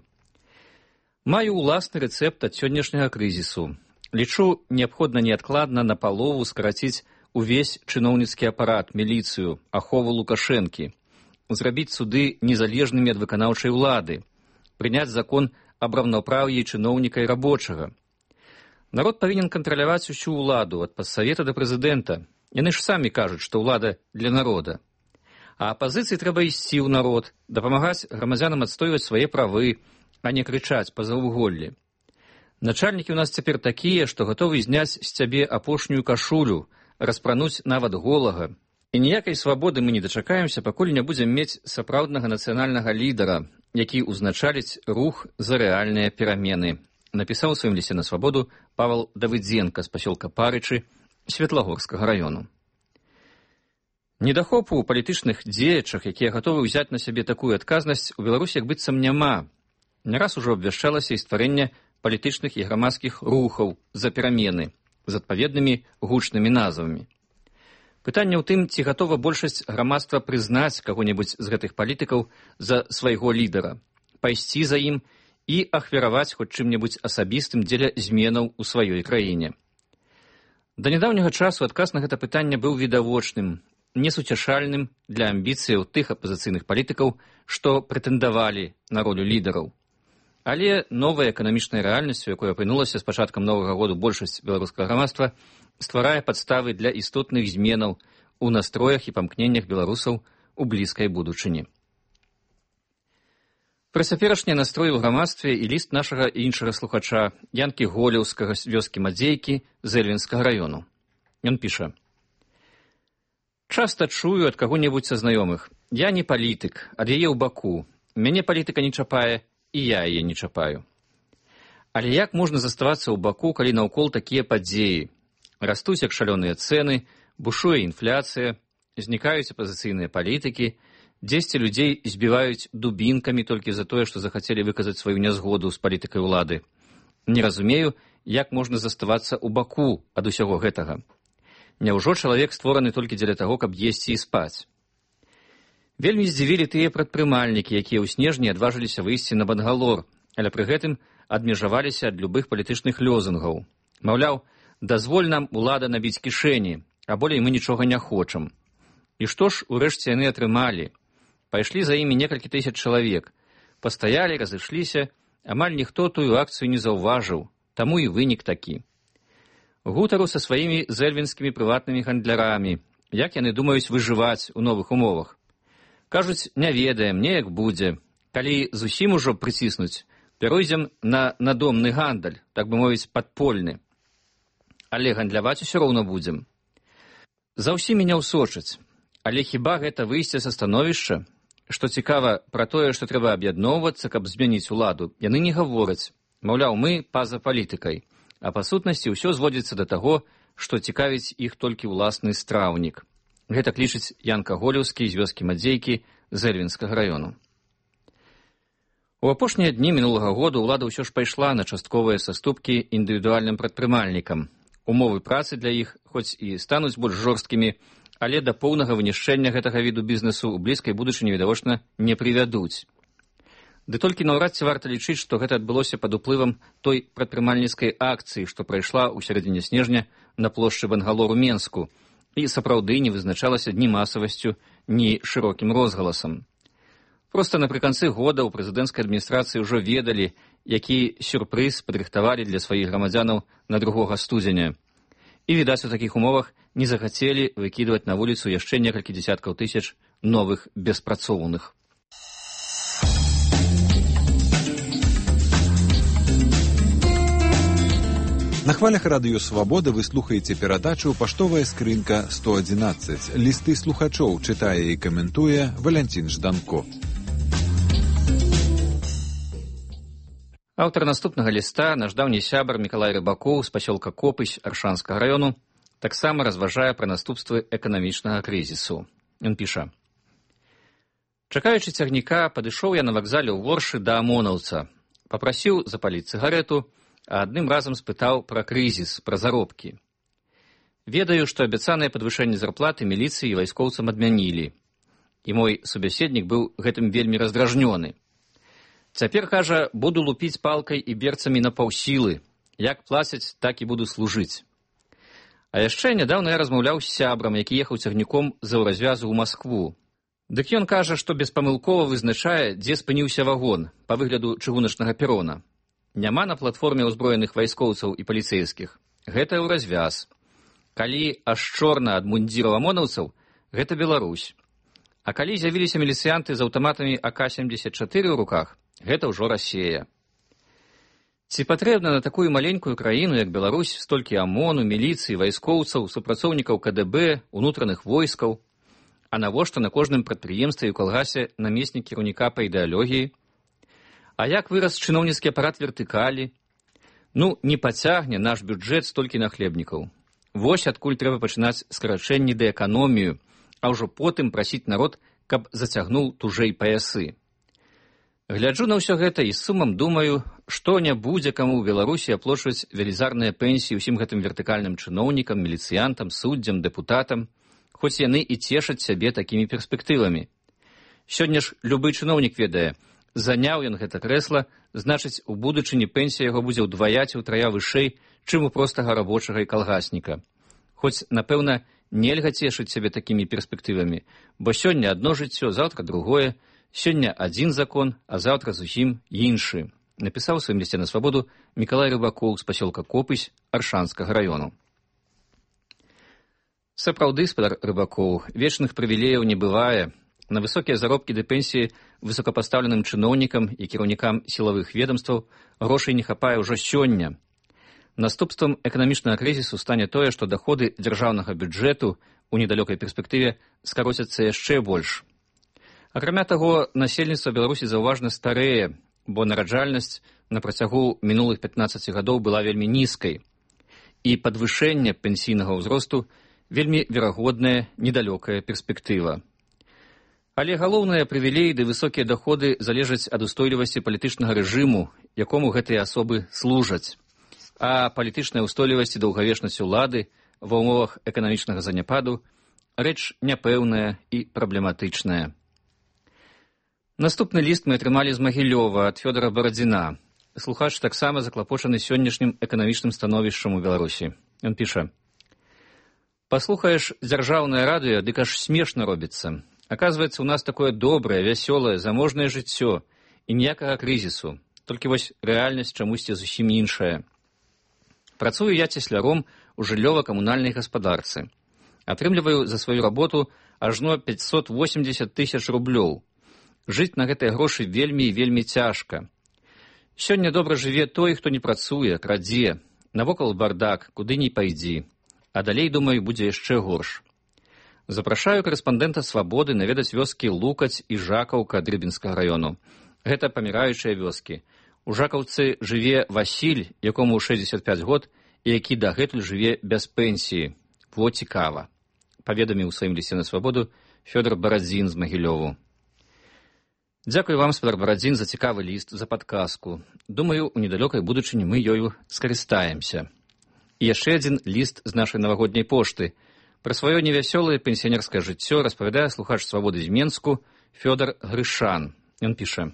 Маю ўласны рэцэпт ад сённяшняга крызісу. Лічу неабходна неадкладна напалову скараціць увесь чыноўніцкі апарат, міліцыю, ахову Лукашэнкі, зрабіць суды незалежнымі ад выканаўчай улады, прыняць закон аб раўнапраўі чыноўніка і рабочага. Народ павінен кантраляваць усю ўладу, ад падсавета да прэзідэнта. Яны ж самі кажуць, што ўлада для народа. А апазіцыі трэба ісці ў народ, дапамагаць грамадзянам адстойваць свае правы, а не крычаць па заўвуголлі. Начальнікі ў нас цяпер такія, што гатовы зняць з цябе апошнюю кашулю, распрануць нават голага. І ніякай свабоды мы не дачакаемся, пакуль не будзем мець сапраўднага нацыянальнага лідара, які ўзначаліць рух за рэальныя перамены, напісаў у сваім лісце на «Свабоду» Павал Давыдзенка з пасёлка Парычы Светлагорскага раёну. Недахопу ў палітычных дзеячах, якія гатовы ўзяць на сябе такую адказнасць, у Беларусі як быццам няма. Не раз ужо абвяшчалася і стварэнне палітычных і грамадскіх рухаў за перамены з адпаведнымі гучнымі назвамі. Пытанне ў тым, ці гатова большасць грамадства прызнаць каго-небудзь з гэтых палітыкаў за свайго лідара, пайсці за ім і ахвяраваць хоць чым-небудзь асабістым дзеля зменаў у сваёй краіне. Да нядаўняга часу адказ на гэта пытанне быў відавочным, несуцяшальным для амбіцыяў тых апазіцыйных палітыкаў, што прэтэндавалі на ролю лідараў. Але новая эканамічная рэальнасць, у якой апынулася з пачаткам новага году большасць беларускага грамадства, стварае падставы для істотных зменаў у настроях і памкненнях беларусаў у блізкай будучыні. Пра цяперашнія настроі ў грамадстве і ліст нашага іншага слухача Янкі Голеўскага з вёскі Мадзейкі з Эльвінскага раёну. Ён піша: «Часта чую ад каго-небудзь са знаёмых: я не палітык, ад яе ў баку, мяне палітыка не чапае, і я яе не чапаю. Але як можна заставацца ў баку, калі наўкол такія падзеі? Растуць як шалёныя цэны, бушуе інфляцыя, знікаюць апазіцыйныя палітыкі, дзесьці людзей збіваюць дубінкамі толькі за тое, што захацелі выказаць сваю нязгоду з палітыкай улады. Не разумею, як можна заставацца ў баку ад усяго гэтага. Няўжо чалавек створаны толькі дзеля таго, каб есці і спаць? Вельмі здзівілі тыя прадпрымальнікі, якія ў снежні адважыліся выйсці на Бангалор, але пры гэтым адмежаваліся ад любых палітычных лёзунгаў. Маўляў, дазволь нам, улада, набіць кішэні, а болей мы нічога не хочам. І што ж урэшце яны атрымалі? Пайшлі за імі некалькі тысяч чалавек. Пастаялі, разышліся, амаль ніхто тую акцыю не заўважыў, таму і вынік такі. Гутару са сваімі зэльвінскімі прыватнымі гандлярамі, як яны думаюць выжываць у новых умовах. Кажуць, не ведаем, неяк будзе. Калі зусім ужо прыціснуць, перайдзем на надомны гандаль, так бы мовіць, падпольны. Але гандляваць усё роўна будзем. За ўсімі не ўсочаць. Але хіба гэта выйсце са становішча? Што цікава, пра тое, што трэба аб'ядноўвацца, каб змяніць уладу, яны не гавораць. Маўляў, мы па-за палітыкай. А па сутнасці ўсё зводзіцца да таго, што цікавіць іх толькі ўласны страўнік. Гэта лічыць Ян Каголеўскі з вёскі Мадзейкі Зэльвінскага раёну. У апошнія дні мінулага года ўлада ўсё ж пайшла на частковыя саступкі індывідуальным прадпрымальнікам. Умовы працы для іх, хоць і стануць больш жорсткімі, але да поўнага вынішчэння гэтага віду бізнесу ў блізкай будучыні відавочна не прывядуць. Ды толькі наўрад ці варта лічыць, што гэта адбылося пад уплывам той прадпрымальніцкай акцыі, што прайшла ў сярэдзіне снежня на плошчы Бангалор у Менску, і сапраўды не вызначалася ні масавасцю, ні шырокім розгаласам. Проста напрыканцы года ў прэзідэнцкай адміністрацыі ўжо ведалі, які сюрпрыз падрыхтавалі для сваіх грамадзянаў на другога студзеня. І, відаць, у такіх умовах не захацелі выкідваць на вуліцу яшчэ некалькі дзесяткаў тысяч новых беспрацоўных. На хвалях радыё «Свабода» вы слухаеце перадачу «Паштовая скрынка сто адзінаццаць». Лісты слухачоў чытае і каментуе Валянцін Жданко. Аўтар наступнага ліста, наш даўні сябар Мікалай Рыбакоў з пасёлка Копысь Аршанскага раёну, таксама разважае пра наступствы эканамічнага крызісу. Ён піша: «Чакаючы цягніка, падышоў я на вакзале ў Воршы да амонаўца, папрасіў запаліць цыгарету, а адным разам спытаў пра крызіс, пра заробкі. Ведаю, што абяцанае падвышэнне зарплаты міліцыі і вайскоўцам адмянілі. І мой субяседнік быў гэтым вельмі раздражнёны. Цяпер, кажа, буду лупіць палкай і берцамі на паўсілы. Як плацяць, так і буду служыць. А яшчэ нядаўна я размаўляў з сябрам, які ехаў цягніком з Еўразвязу ў Маскву. Дык ён кажа, што беспамылкова вызначае, дзе спыніўся вагон па выгляду чыгуначнага перона. Няма на платформе ўзброеных вайскоўцаў і паліцэйскіх. Гэта Еўразвяз. Калі аж чорна ад мундзіраў амонаўцаў, гэта Беларусь. А калі з'явіліся міліцыянты з аўтаматамі А К семьдесят чатыры ў руках, гэта ўжо Расія. Ці патрэбна на такую маленькую краіну, як Беларусь, столькі АМОНу, міліцыі, вайскоўцаў, супрацоўнікаў К Д Б, унутраных войскаў? А навошта на кожным прадпрыемстве і ў калгасе намеснік кіраўніка па ідэалогіі? А як вырас чыноўніцкі апарат вертыкалі? Ну, не пацягне наш бюджэт столькі нахлебнікаў. Вось адкуль трэба пачынаць скарачэнні ды эканомію, а ўжо потым прасіць народ, каб зацягнуў тужэй паясы. Гляджу на ўсё гэта і з сумам думаю, што не будзе каму ў Беларусі аплочваць велізарныя пенсіі ўсім гэтым вертыкальным чыноўнікам, міліцыянтам, суддзям, дэпутатам, хоць яны і цешаць сябе такімі перспектывамі. Сёння ж любы чыноўнік ведае, заняў ён гэта крэсла, значыць, у будучыні пенсія яго будзе ўдвая ці ўтрая вышэй, чым у простага рабочага і калгасніка. Хоць, напэўна, нельга цешыць сябе такімі перспектывамі, бо сёння адно жыццё, заўтра другое, сёння адзін закон, а заўтра зусім іншы. Напісаў у сваім лісце на свабоду Мікалай Рыбакоў з пасёлка Копысь Аршанскага раёну. Сапраўды, спадар Рыбакоў, вечных прывілеяў не бывае. На высокія заробкі ды пенсіі высокапастаўленым чыноўнікам і кіраўнікам сілавых ведомстваў грошай не хапае ўжо сёння. Наступствам эканамічнага крызісу стане тое, што даходы дзяржаўнага бюджэту ў недалёкай перспектыве скароцяцца яшчэ больш. Акрамя таго, насельніцтва Беларусі заўважна старэе, бо нараджальнасць на працягу мінулых пятнаццаці гадоў была вельмі нізкай, і падвышэнне пенсійнага ўзросту вельмі верагодная недалёкая перспектыва. Але галоўныя прывілеі ды высокія даходы залежаць ад устойлівасці палітычнага рэжыму, якому гэтыя асобы служаць. А палітычная ўстойлівасць і даўгавечнасць улады ва ўмовах эканамічнага заняпаду рэч няпэўная і праблематычная. Наступны ліст мы атрымалі з Магілёва ад Фёдора Барадзіна. слухач таксама заклапочаны сённяшнім эканамічным становішчам у Беларусі. Ён піша: «Паслухаеш дзяржаўнае радыё, дык аж смешна робіцца. Аказваецца, у нас такое добрае, вясёлае, заможнае жыццё і ніякага крызісу. Толькі вось рэальнасць чамусьці зусім іншая. Працую я цесляром у жыллёва-камунальнай гаспадарцы. Атрымліваю за сваю работу ажно пятьсот восемьдесят тысяч рублёў. Жыць на гэтыя грошы вельмі і вельмі цяжка. Сёння добра жыве той, хто не працуе, крадзе, навокал бардак, куды ні пайдзі. А далей, думаю, будзе яшчэ горш. Запрашаю корэспандэнта «Свабоды» наведаць вёскі Лукаць і Жакаўка Дрыбінскага раёну. Гэта паміраючыя вёскі. У Жакаўцы жыве Васіль, якому шэсцьдзесят пяць год, і які дагэтуль жыве без пенсіі. Во цікава. Паведаміў у сваім лісце на «Свабоду» Фёдор Барадзін з Магілёву. Дзякую вам, спадар Барадзін, за цікавы ліст, за падказку. Думаю, у недалёкай будучыні мы ёю скарыстаемся. І яшчэ адзін ліст з нашай навагодняй пошты. Пра сваё невясёлае пенсіянерскае жыццё распавядае слухач «Свабоды» з Менску Фёдор Грышан. Ён піша: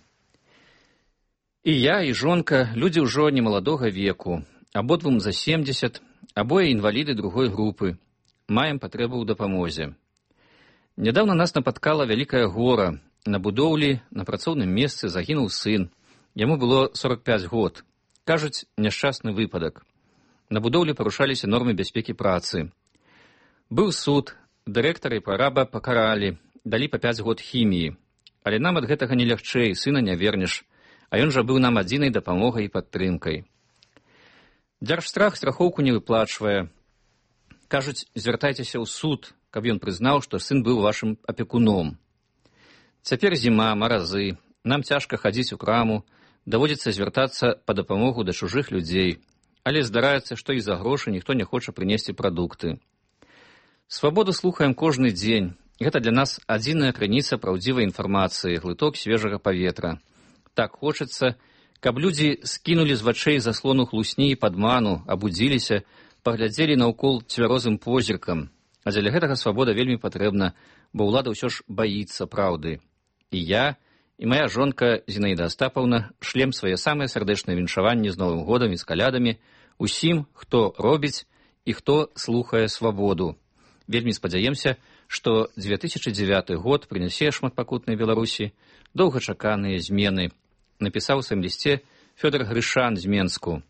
«І я, і жонка, людзі ўжо немаладога веку, абодвум за семьдесят, абое інваліды другой групы. Маем патрэбу ў дапамозе. Нядаўна нас напаткала вялікае гора. На будоўлі, на працоўным месцы загінуў сын. Яму было сорок пять год. Кажуць, няшчасны выпадак. На будоўлі парушаліся нормы бяспекі працы. Быў суд, дырэктара і прараба пакаралі, далі па пять год хіміі. Але нам ад гэтага не лягчэй, сына не вернеш, а ён жа быў нам адзінай дапамогай і падтрымкай. Дзяржстрах страхоўку не выплачвае. Кажуць, звяртайцеся ў суд, каб ён прызнаў, што сын быў вашым апекуном. Цяпер зіма, маразы, нам цяжка хадзіць у краму, даводзіцца звяртацца па дапамогу да чужых людзей, але здараецца, што і за грошы ніхто не хоча прынесці прадукты. Свабоду слухаем кожны дзень. Гэта для нас адзіная крыніца праўдзівай інфармацыі, глыток свежага паветра. Так хочацца, каб людзі скінулі з вачэй заслону хлусні і падману, абудзіліся, паглядзелі наўкол цвярозым позіркам. А дзеля гэтага свабода вельмі патрэбна, бо ўлада ўсё ж баіцца праўды. І я, і моя жонка Зінаіда Астапаўна шлем свае самыя сардэчныя віншаванні з Новым годам і з калядамі усім, хто робіць і хто слухае свабоду. Вельмі спадзяемся, што две тысячы дзевяты год прынясе шматпакутнай Беларусі доўгачаканыя змены, напісаў у сваім лісце Фёдор Грышан з Менску.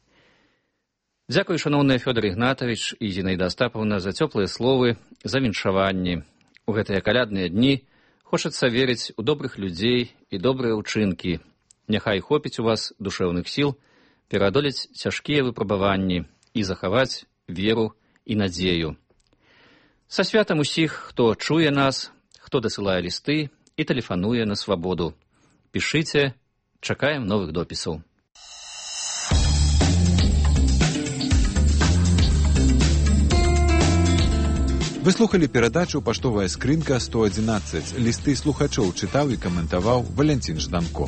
Дзякуй, шаноўныя Фёдор Ігнатавіч і Зінаіда Астапаўна, за цёплыя словы, за віншаванні. У гэтыя калядныя дні хочацца верыць у добрых людзей і добрыя ўчынкі. Няхай хопіць у вас душэўных сіл пераадолець цяжкія выпрабаванні і захаваць веру і надзею. Са святам усіх, хто чуе нас, хто дасылае лісты і тэлефануе на свабоду. Пішыце, чакаем новых допісаў. Вы слухали перадачу «Паштовая скрынка сто адзінаццаць». Лісты слухачоў чытаў і каментаваў Валянцін Жданко.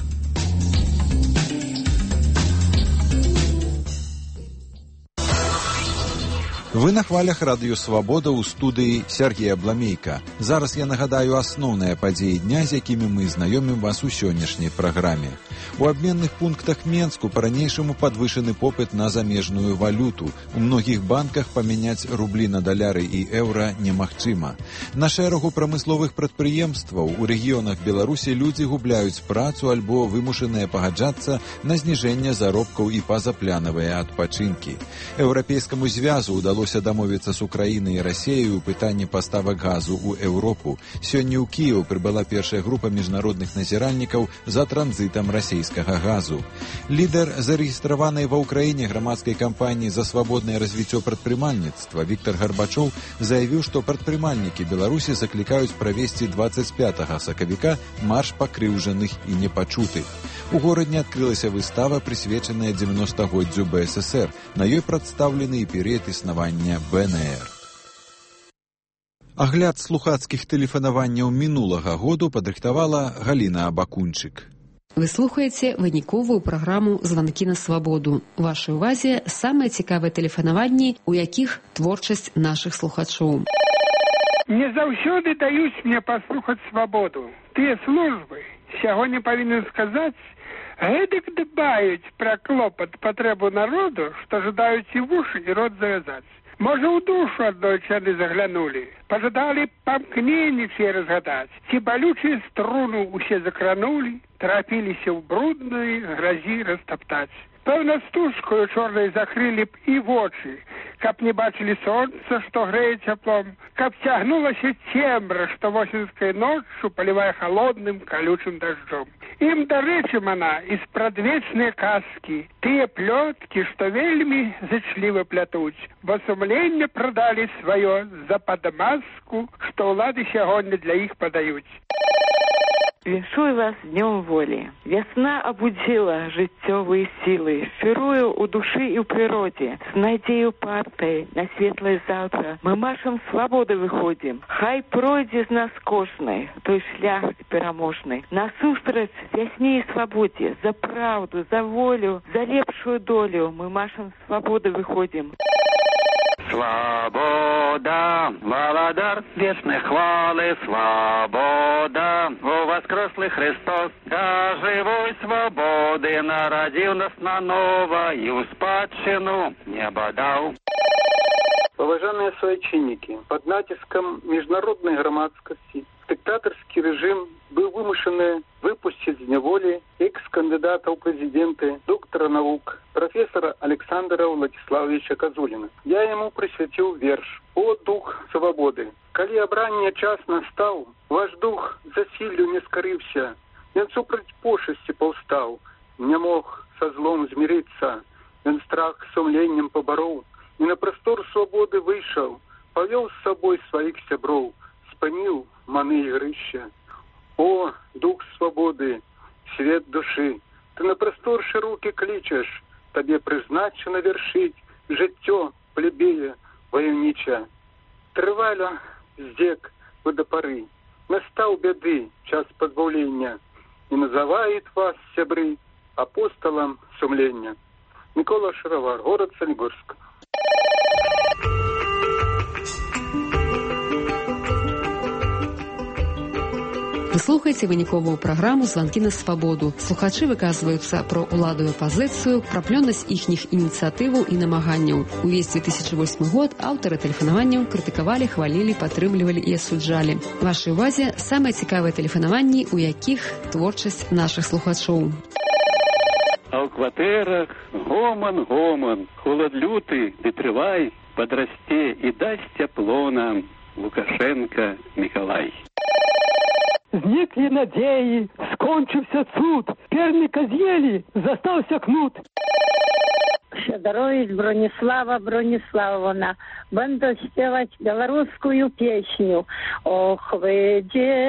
Вы на хвалях радыё «Свабода» ў студыі Сергія Бламейка. Зараз я нагадаю асноўныя падзеі дня, з якімі мы знаёмім вас у сённяшняй праграме. У абменных пунктах Менску па-ранейшаму падвышаны попыт на замежную валюту. У многіх банках памяняць рублі на даляры і еўра немагчыма. На шэрагу прамысловых прадпрыемстваў у рэгіёнах Беларусі людзі губляюць працу альбо вымушаныя пагаджацца на зніжэнне заробкаў і пазапланавыя адпачынкі. Еўрапейскаму звязу ўдалося дамовіцца з Украінай і Расеяй у пытанні паставак газу ў Еўропу. Сёння ў Кіеў прыбыла першая група міжнародных назіральнікаў за транзітам расейскага газу. Лідар зарэгістраванай ва ўкраіне грамадскай кампаніі за свабоднае развіццё прадпрымальніцтва Віктор Гарбачоў заявіў, што прадпрымальнікі Беларусі заклікаюць правесці дваццаць пятага сакавіка марш пакрыўджаных і непачутых. У горадзе адкрылася выстава, прысвечаная дзевяностагоддзю Бэ Эс Эс Эр. На ёй прадстаўлены і перыяд існавання Бэ Эн Эр. Агляд слухацкіх тэлефанаванняў мінулага году падрыхтавала Галіна Абакунчык. Вы слухаеце выніковую праграму «Званкі на свабоду». У вашай увазе самыя цікавыя тэлефанаванні, у якіх творчасць нашых слухачоў. Не заўсёды даюць мне паслухаць свабоду. Тыя службы, сягоння павінен сказаць, Гэтак дбаюць пра клопат патрэбу народу, што жадаюць і вушы, і рот завязаць. Можа, ў душу аднойчы яны заглянулі, пажадалі памкненні все разгадаць, ці балючыя струну ўсе закранулі, трапіліся ў бруднай гразі растаптаць. Пэўна, стужкою чорнай закрылі б і вочы, каб не бачылі сонца, што грэе цяплом, каб цягнулася цемра, што восеньскай ноччу палівае халодным калючым дажджом. Ім дарэчы, мана, і спрадвечныя казкі, тыя плёткі, што вельмі зычліва плятуць, бо сумленне прадалі сваё за падмазку, што ўлады сягоння для іх падаюць. Віншую вас днем волі. Вясна абудзіла жыццёвыя сілы, шчырую ў душы і ў прыродзе. З надзею партай на светлае заўтра мы маршам свабоды выходзім. Хай пройдзе з нас кожны той шлях пераможны. Насустрач вясне і свабодзе, за праўду, за волю, за лепшую долю мы маршам свабоды выходзім. Свобода, валадар, вечной хвалы, свобода, о воскреслый Христос, да живой свободы народил нас наново и у спадщину неба дал. Уважаемые соотечественники, под натиском международной громадскости диктаторский режим был вымушен выпустить из неволи экс-кандидата в президенты, доктора наук, профессора Александра Владиславовича Козулина. Я ему присвятил верш «О дух свободы». Коли обрання час настал, ваш дух засилью не скорився, він супроть пошести повстав, не мог со злом змириться, він страх сумлением поборол, и на простор свободы вышел, повел с собой своих сябров, спынил маны игрища. О, дух свободы, свет души, ты на простор широкий кличешь, тебе призначено вершить життё плебея войовнича. Триваля здек вы до поры, настал беды час позбавления, и называет вас, сябры, апостолом сумления. Микола Шаровар, город Солигорск. Вы слухаеце выніковую праграму «Званкі на свабоду». Слухачы выказваюцца пра ўладу і апазіцыю, пра плённасць іхніх ініцыятываў і намаганняў. Увесь две тысячи восьмы год аўтары тэлефанаванняў крытыкавалі, хвалілі, падтрымлівалі і асуджалі. Вашай увазе самыя цікавыя тэлефанаванні, у якіх творчасць нашых слухачоў. А ў кватэрах гоман, гоман, холад люты, ды трывай, падрасце і дасць цяпло нам Лукашенко Миколай. Зніклі надеї, скончився цуд, перника з'їли, застався кнут. Сидорович Бронислава Брониславовна, буду спевать белорусскую песню. Ох вы,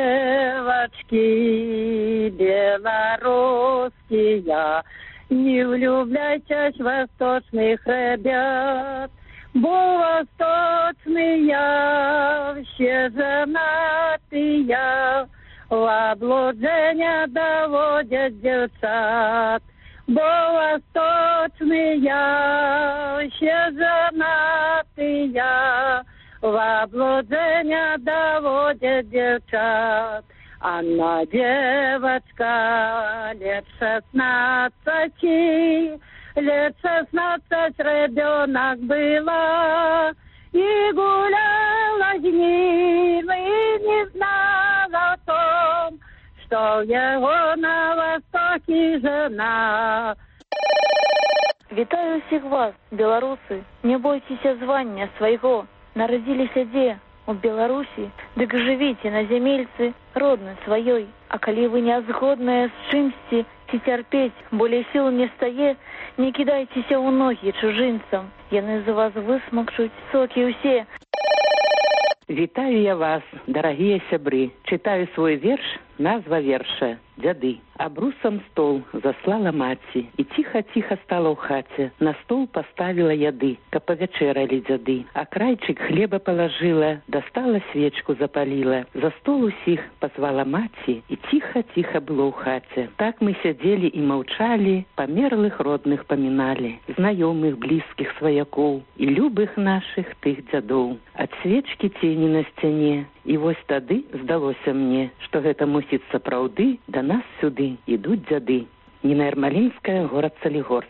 девочки белорусские, не влюбляйтесь в восточных ребят, бо восточные все женатые, в облужение доводят девцат, бо восточные все женатые, в облужение доводят девцат. Анна девочка лет шестнадцати, лет шестнадцать ребенок была, и гуляла с ним, и не знала о том, что его на востоке жена. Вітаю всіх вас, белорусы, не бойтеся звання свайго, нарадзіліся дзе? У Беларусі, дык жывіце на зямельцы роднай сваёй, а калі вы не згодныя з чымсьці ці цярпець, болей сіл не стае, не кідайцеся ў ногі чужынцам, яны за вас высмакчуць сокі ўсе. Вітаю я вас, дарагія сябры, чытаю свой верш, назва верша «Дзяды». Абрусам стол заслала маці, і ціха-ціха стала ў хаце, на стол паставіла яды, каб павячэралі дзяды, а крайчык хлеба палажыла, дастала свечку запаліла, за стол усіх пазвала маці, і ціха-ціха было ў хаце. Так мы сядзелі і маўчалі, памерлых родных паміналі, знаёмых, блізкіх сваякоў і любых нашых тых дзядоў. Ад свечкі цені на сцяне, і вось тады здалося мне, што гэта мусіць сапраўды да нас сюды ідуць дзяды. Нина Ермолинская, город Солигорск.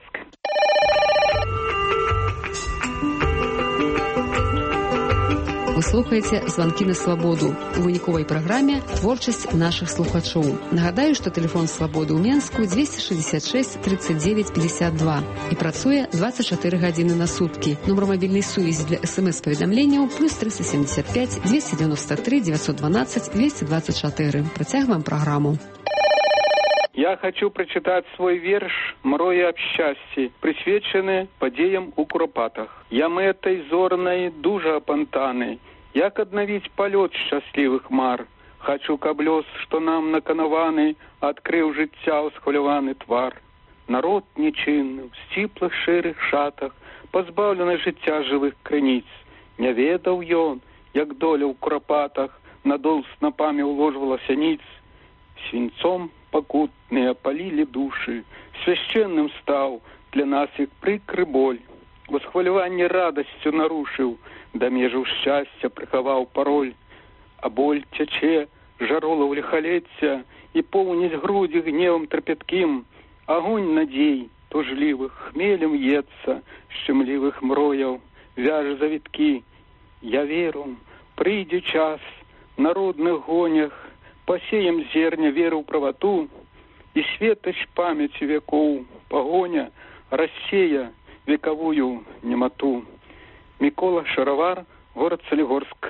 Вы слухаеце званкі на свабоду у выніковай праграме творчасць нашых слухачоў. Нагадаю, што тэлефон свабоды ў Менску дзвесце шэсцьдзесят шэсць тридцать девять пятьдесят два і працуе двадцать чатыры гадзіны на суткі. Нумар мабільнай сувязі для смс-паведамленняў плюс триста семьдесят пять двести девяносто три девятьсот двенадцать двести двадцать четыре. Працягваем праграму. Я хочу прочитать свой верш «Мрое об счастье», присвячены падзеям у Куропатах. Я мэтай зорнай дужа апантаны, як аднавіць палёт шчаслівых мар. Хачу, каб лёс, што нам наканаваны, адкрыў жыцця ўсхваляваны твар. Народ нечынны, ў сціплых шэрых шатах, пазбаўлены жыцця жывых крыніц. Не ведаў ён, як доля ў Куропатах надол снапамі ўложвалася ніц. Свінцом пакутныя палілі душы, свяшчэнным стаў для нас як прыкры боль. Восхваляванне радасцю нарушыў, да межаў шчасця прыхаваў пароль. А боль цячэ, жарола ў ліхалецця, і поўніць грудзі гневам трапяткім. Агонь надзей тужлівых хмелем ецца, шчымлівых мрояў вяжа завіткі. Я веру, прыйдзе час, народных гонях, пасеем зерня веру ў правату, і светач памяці вякоў пагоня рассея векавую немату. Микола Шаровар, город Солигорск.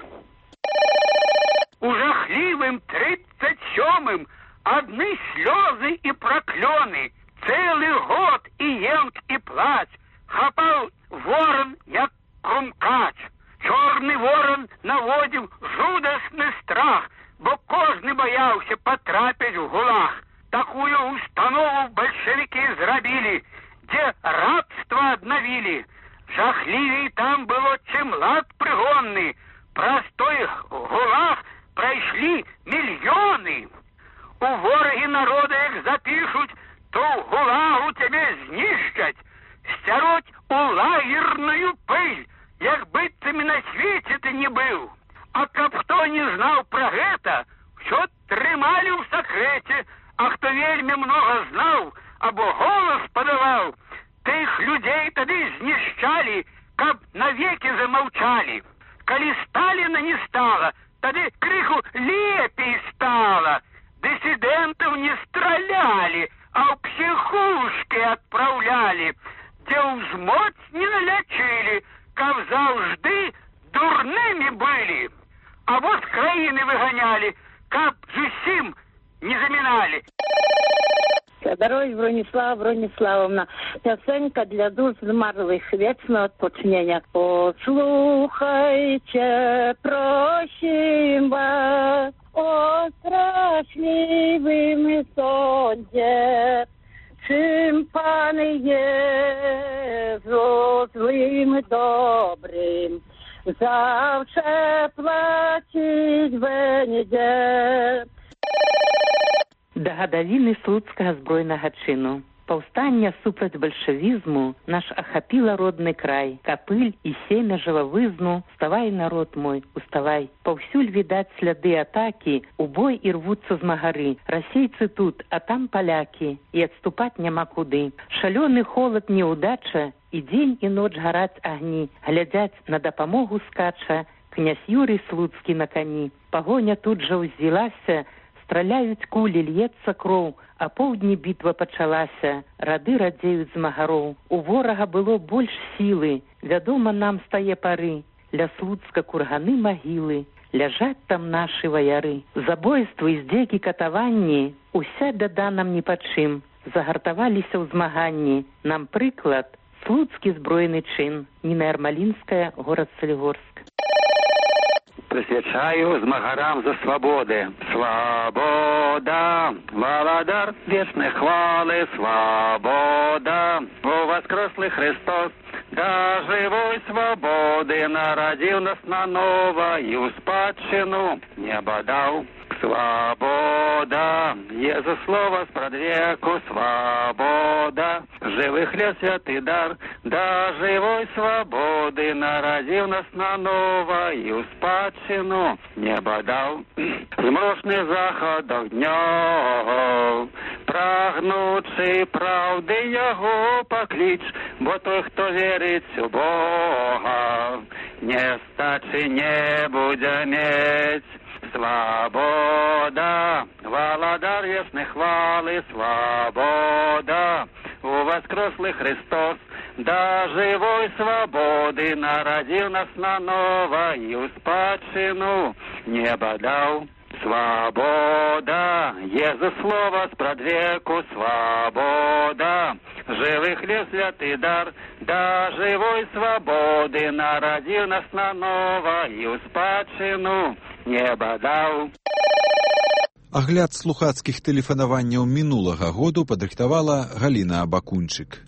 У жахливым тридцать сёмым одни слезы и проклёны, целый год и енк и плач, хапал ворон, як крумкач. Чорный ворон наводил жудасный страх, бо кожны боялся потрапить в гулаг. Такую установу большевики зрабили, где рабство обновили. Жахливей там было, чем лад пригонный. Простой гулаг пройшли миллионы. У вороги народа их запишут, то в гулагу тебе знищать. Стяруть у лагерную пыль, як быццами на свете ты не был. А каб хто не знал про гэта, все трымали в сакрэце, а хто вельми много знал, або голос подавал, тых людей тады знішчалі, каб навеки замолчали. Калі Сталина не стало, тады крыху лепей стало. Диссидентов не стреляли, а в психушки отправляли, где узмоць не налячили, каб заўжды дурными были. А вот краины выгоняли, каб зусім не заминали. Здоровья, Бронислава Брониславовна. Песенка для душ змарлых вечного odpocznienia. Послухайте, просим вас, о страшливым сонде, czym Pan Jezus złym dobrym zawsze płacić będzie. Да гадавіны слуцкага збройнага чыну. Паўстання супраць бальшавізму наш ахапіла родны край. Капыль і семя жывавызну, уставай, народ мой, уставай. Паўсюль відаць сляды атакі, у бой і рвуцца змагары. Расейцы тут, а там палякі, і адступаць няма куды. Шалёны холад неудача, і дзень і ноч гараць агні. Глядзяць, на дапамогу скача князь Юрый Слуцкі на кані. Пагоня тут жа ўзвілася, страляюць кулі, льецца кроў, а поўдні бітва пачалася, рады радзеюць змагароў. У ворага было больш сілы, вядома нам з тае пары, ля Слуцка курганы магілы, ляжаць там нашы ваяры. Забойствы, здзекі, катаванні, уся бяда нам ні па чым, загартаваліся ў змаганні. Нам прыклад слуцкі збройны чын. Нина Ермолинская, город Солигорск. Присвячаю змагарам за свободы. Свобода, Володар вечной хвалы, свобода. О воскреслый Христос, да живой свободы народил нас наново и у спадщину небо дал. Свобода, Езус слово спрадвеку, свобода, живых лет святый дар, да живой свободы народил нас наново и у спадщину небо дал. В мрочных заходах днём прагнучы праўды яго пакліч, бо той, хто верыць у Бога, нестачы не будзе мець. Свобода, валадар вечной хвалы, свобода, у воскреслый Христос, да живой свободы народил нас наново и у спадщину небо дал. Свобода, Езус слово спрадвеку, свобода, живых лет святый дар, да живой свободы народил нас наново и у спадщину небо дал. Агляд слухацкіх тэлефанаванняў мінулага году падрыхтавала Галіна Абакунчык.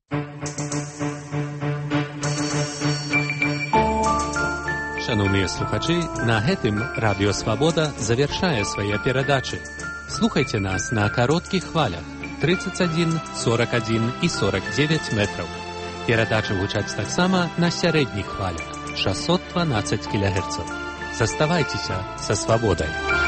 Шановныя слухачы, на гэтым Радыё Свабода завяршае свае перадачы. Слухайце нас на кароткіх хвалях тридцать один, сорок один и сорок девять метраў. Перадачы гучаць таксама на сярэдніх хвалях шестьсот двенадцать килогерцаў. Заставайцеся са свабодай.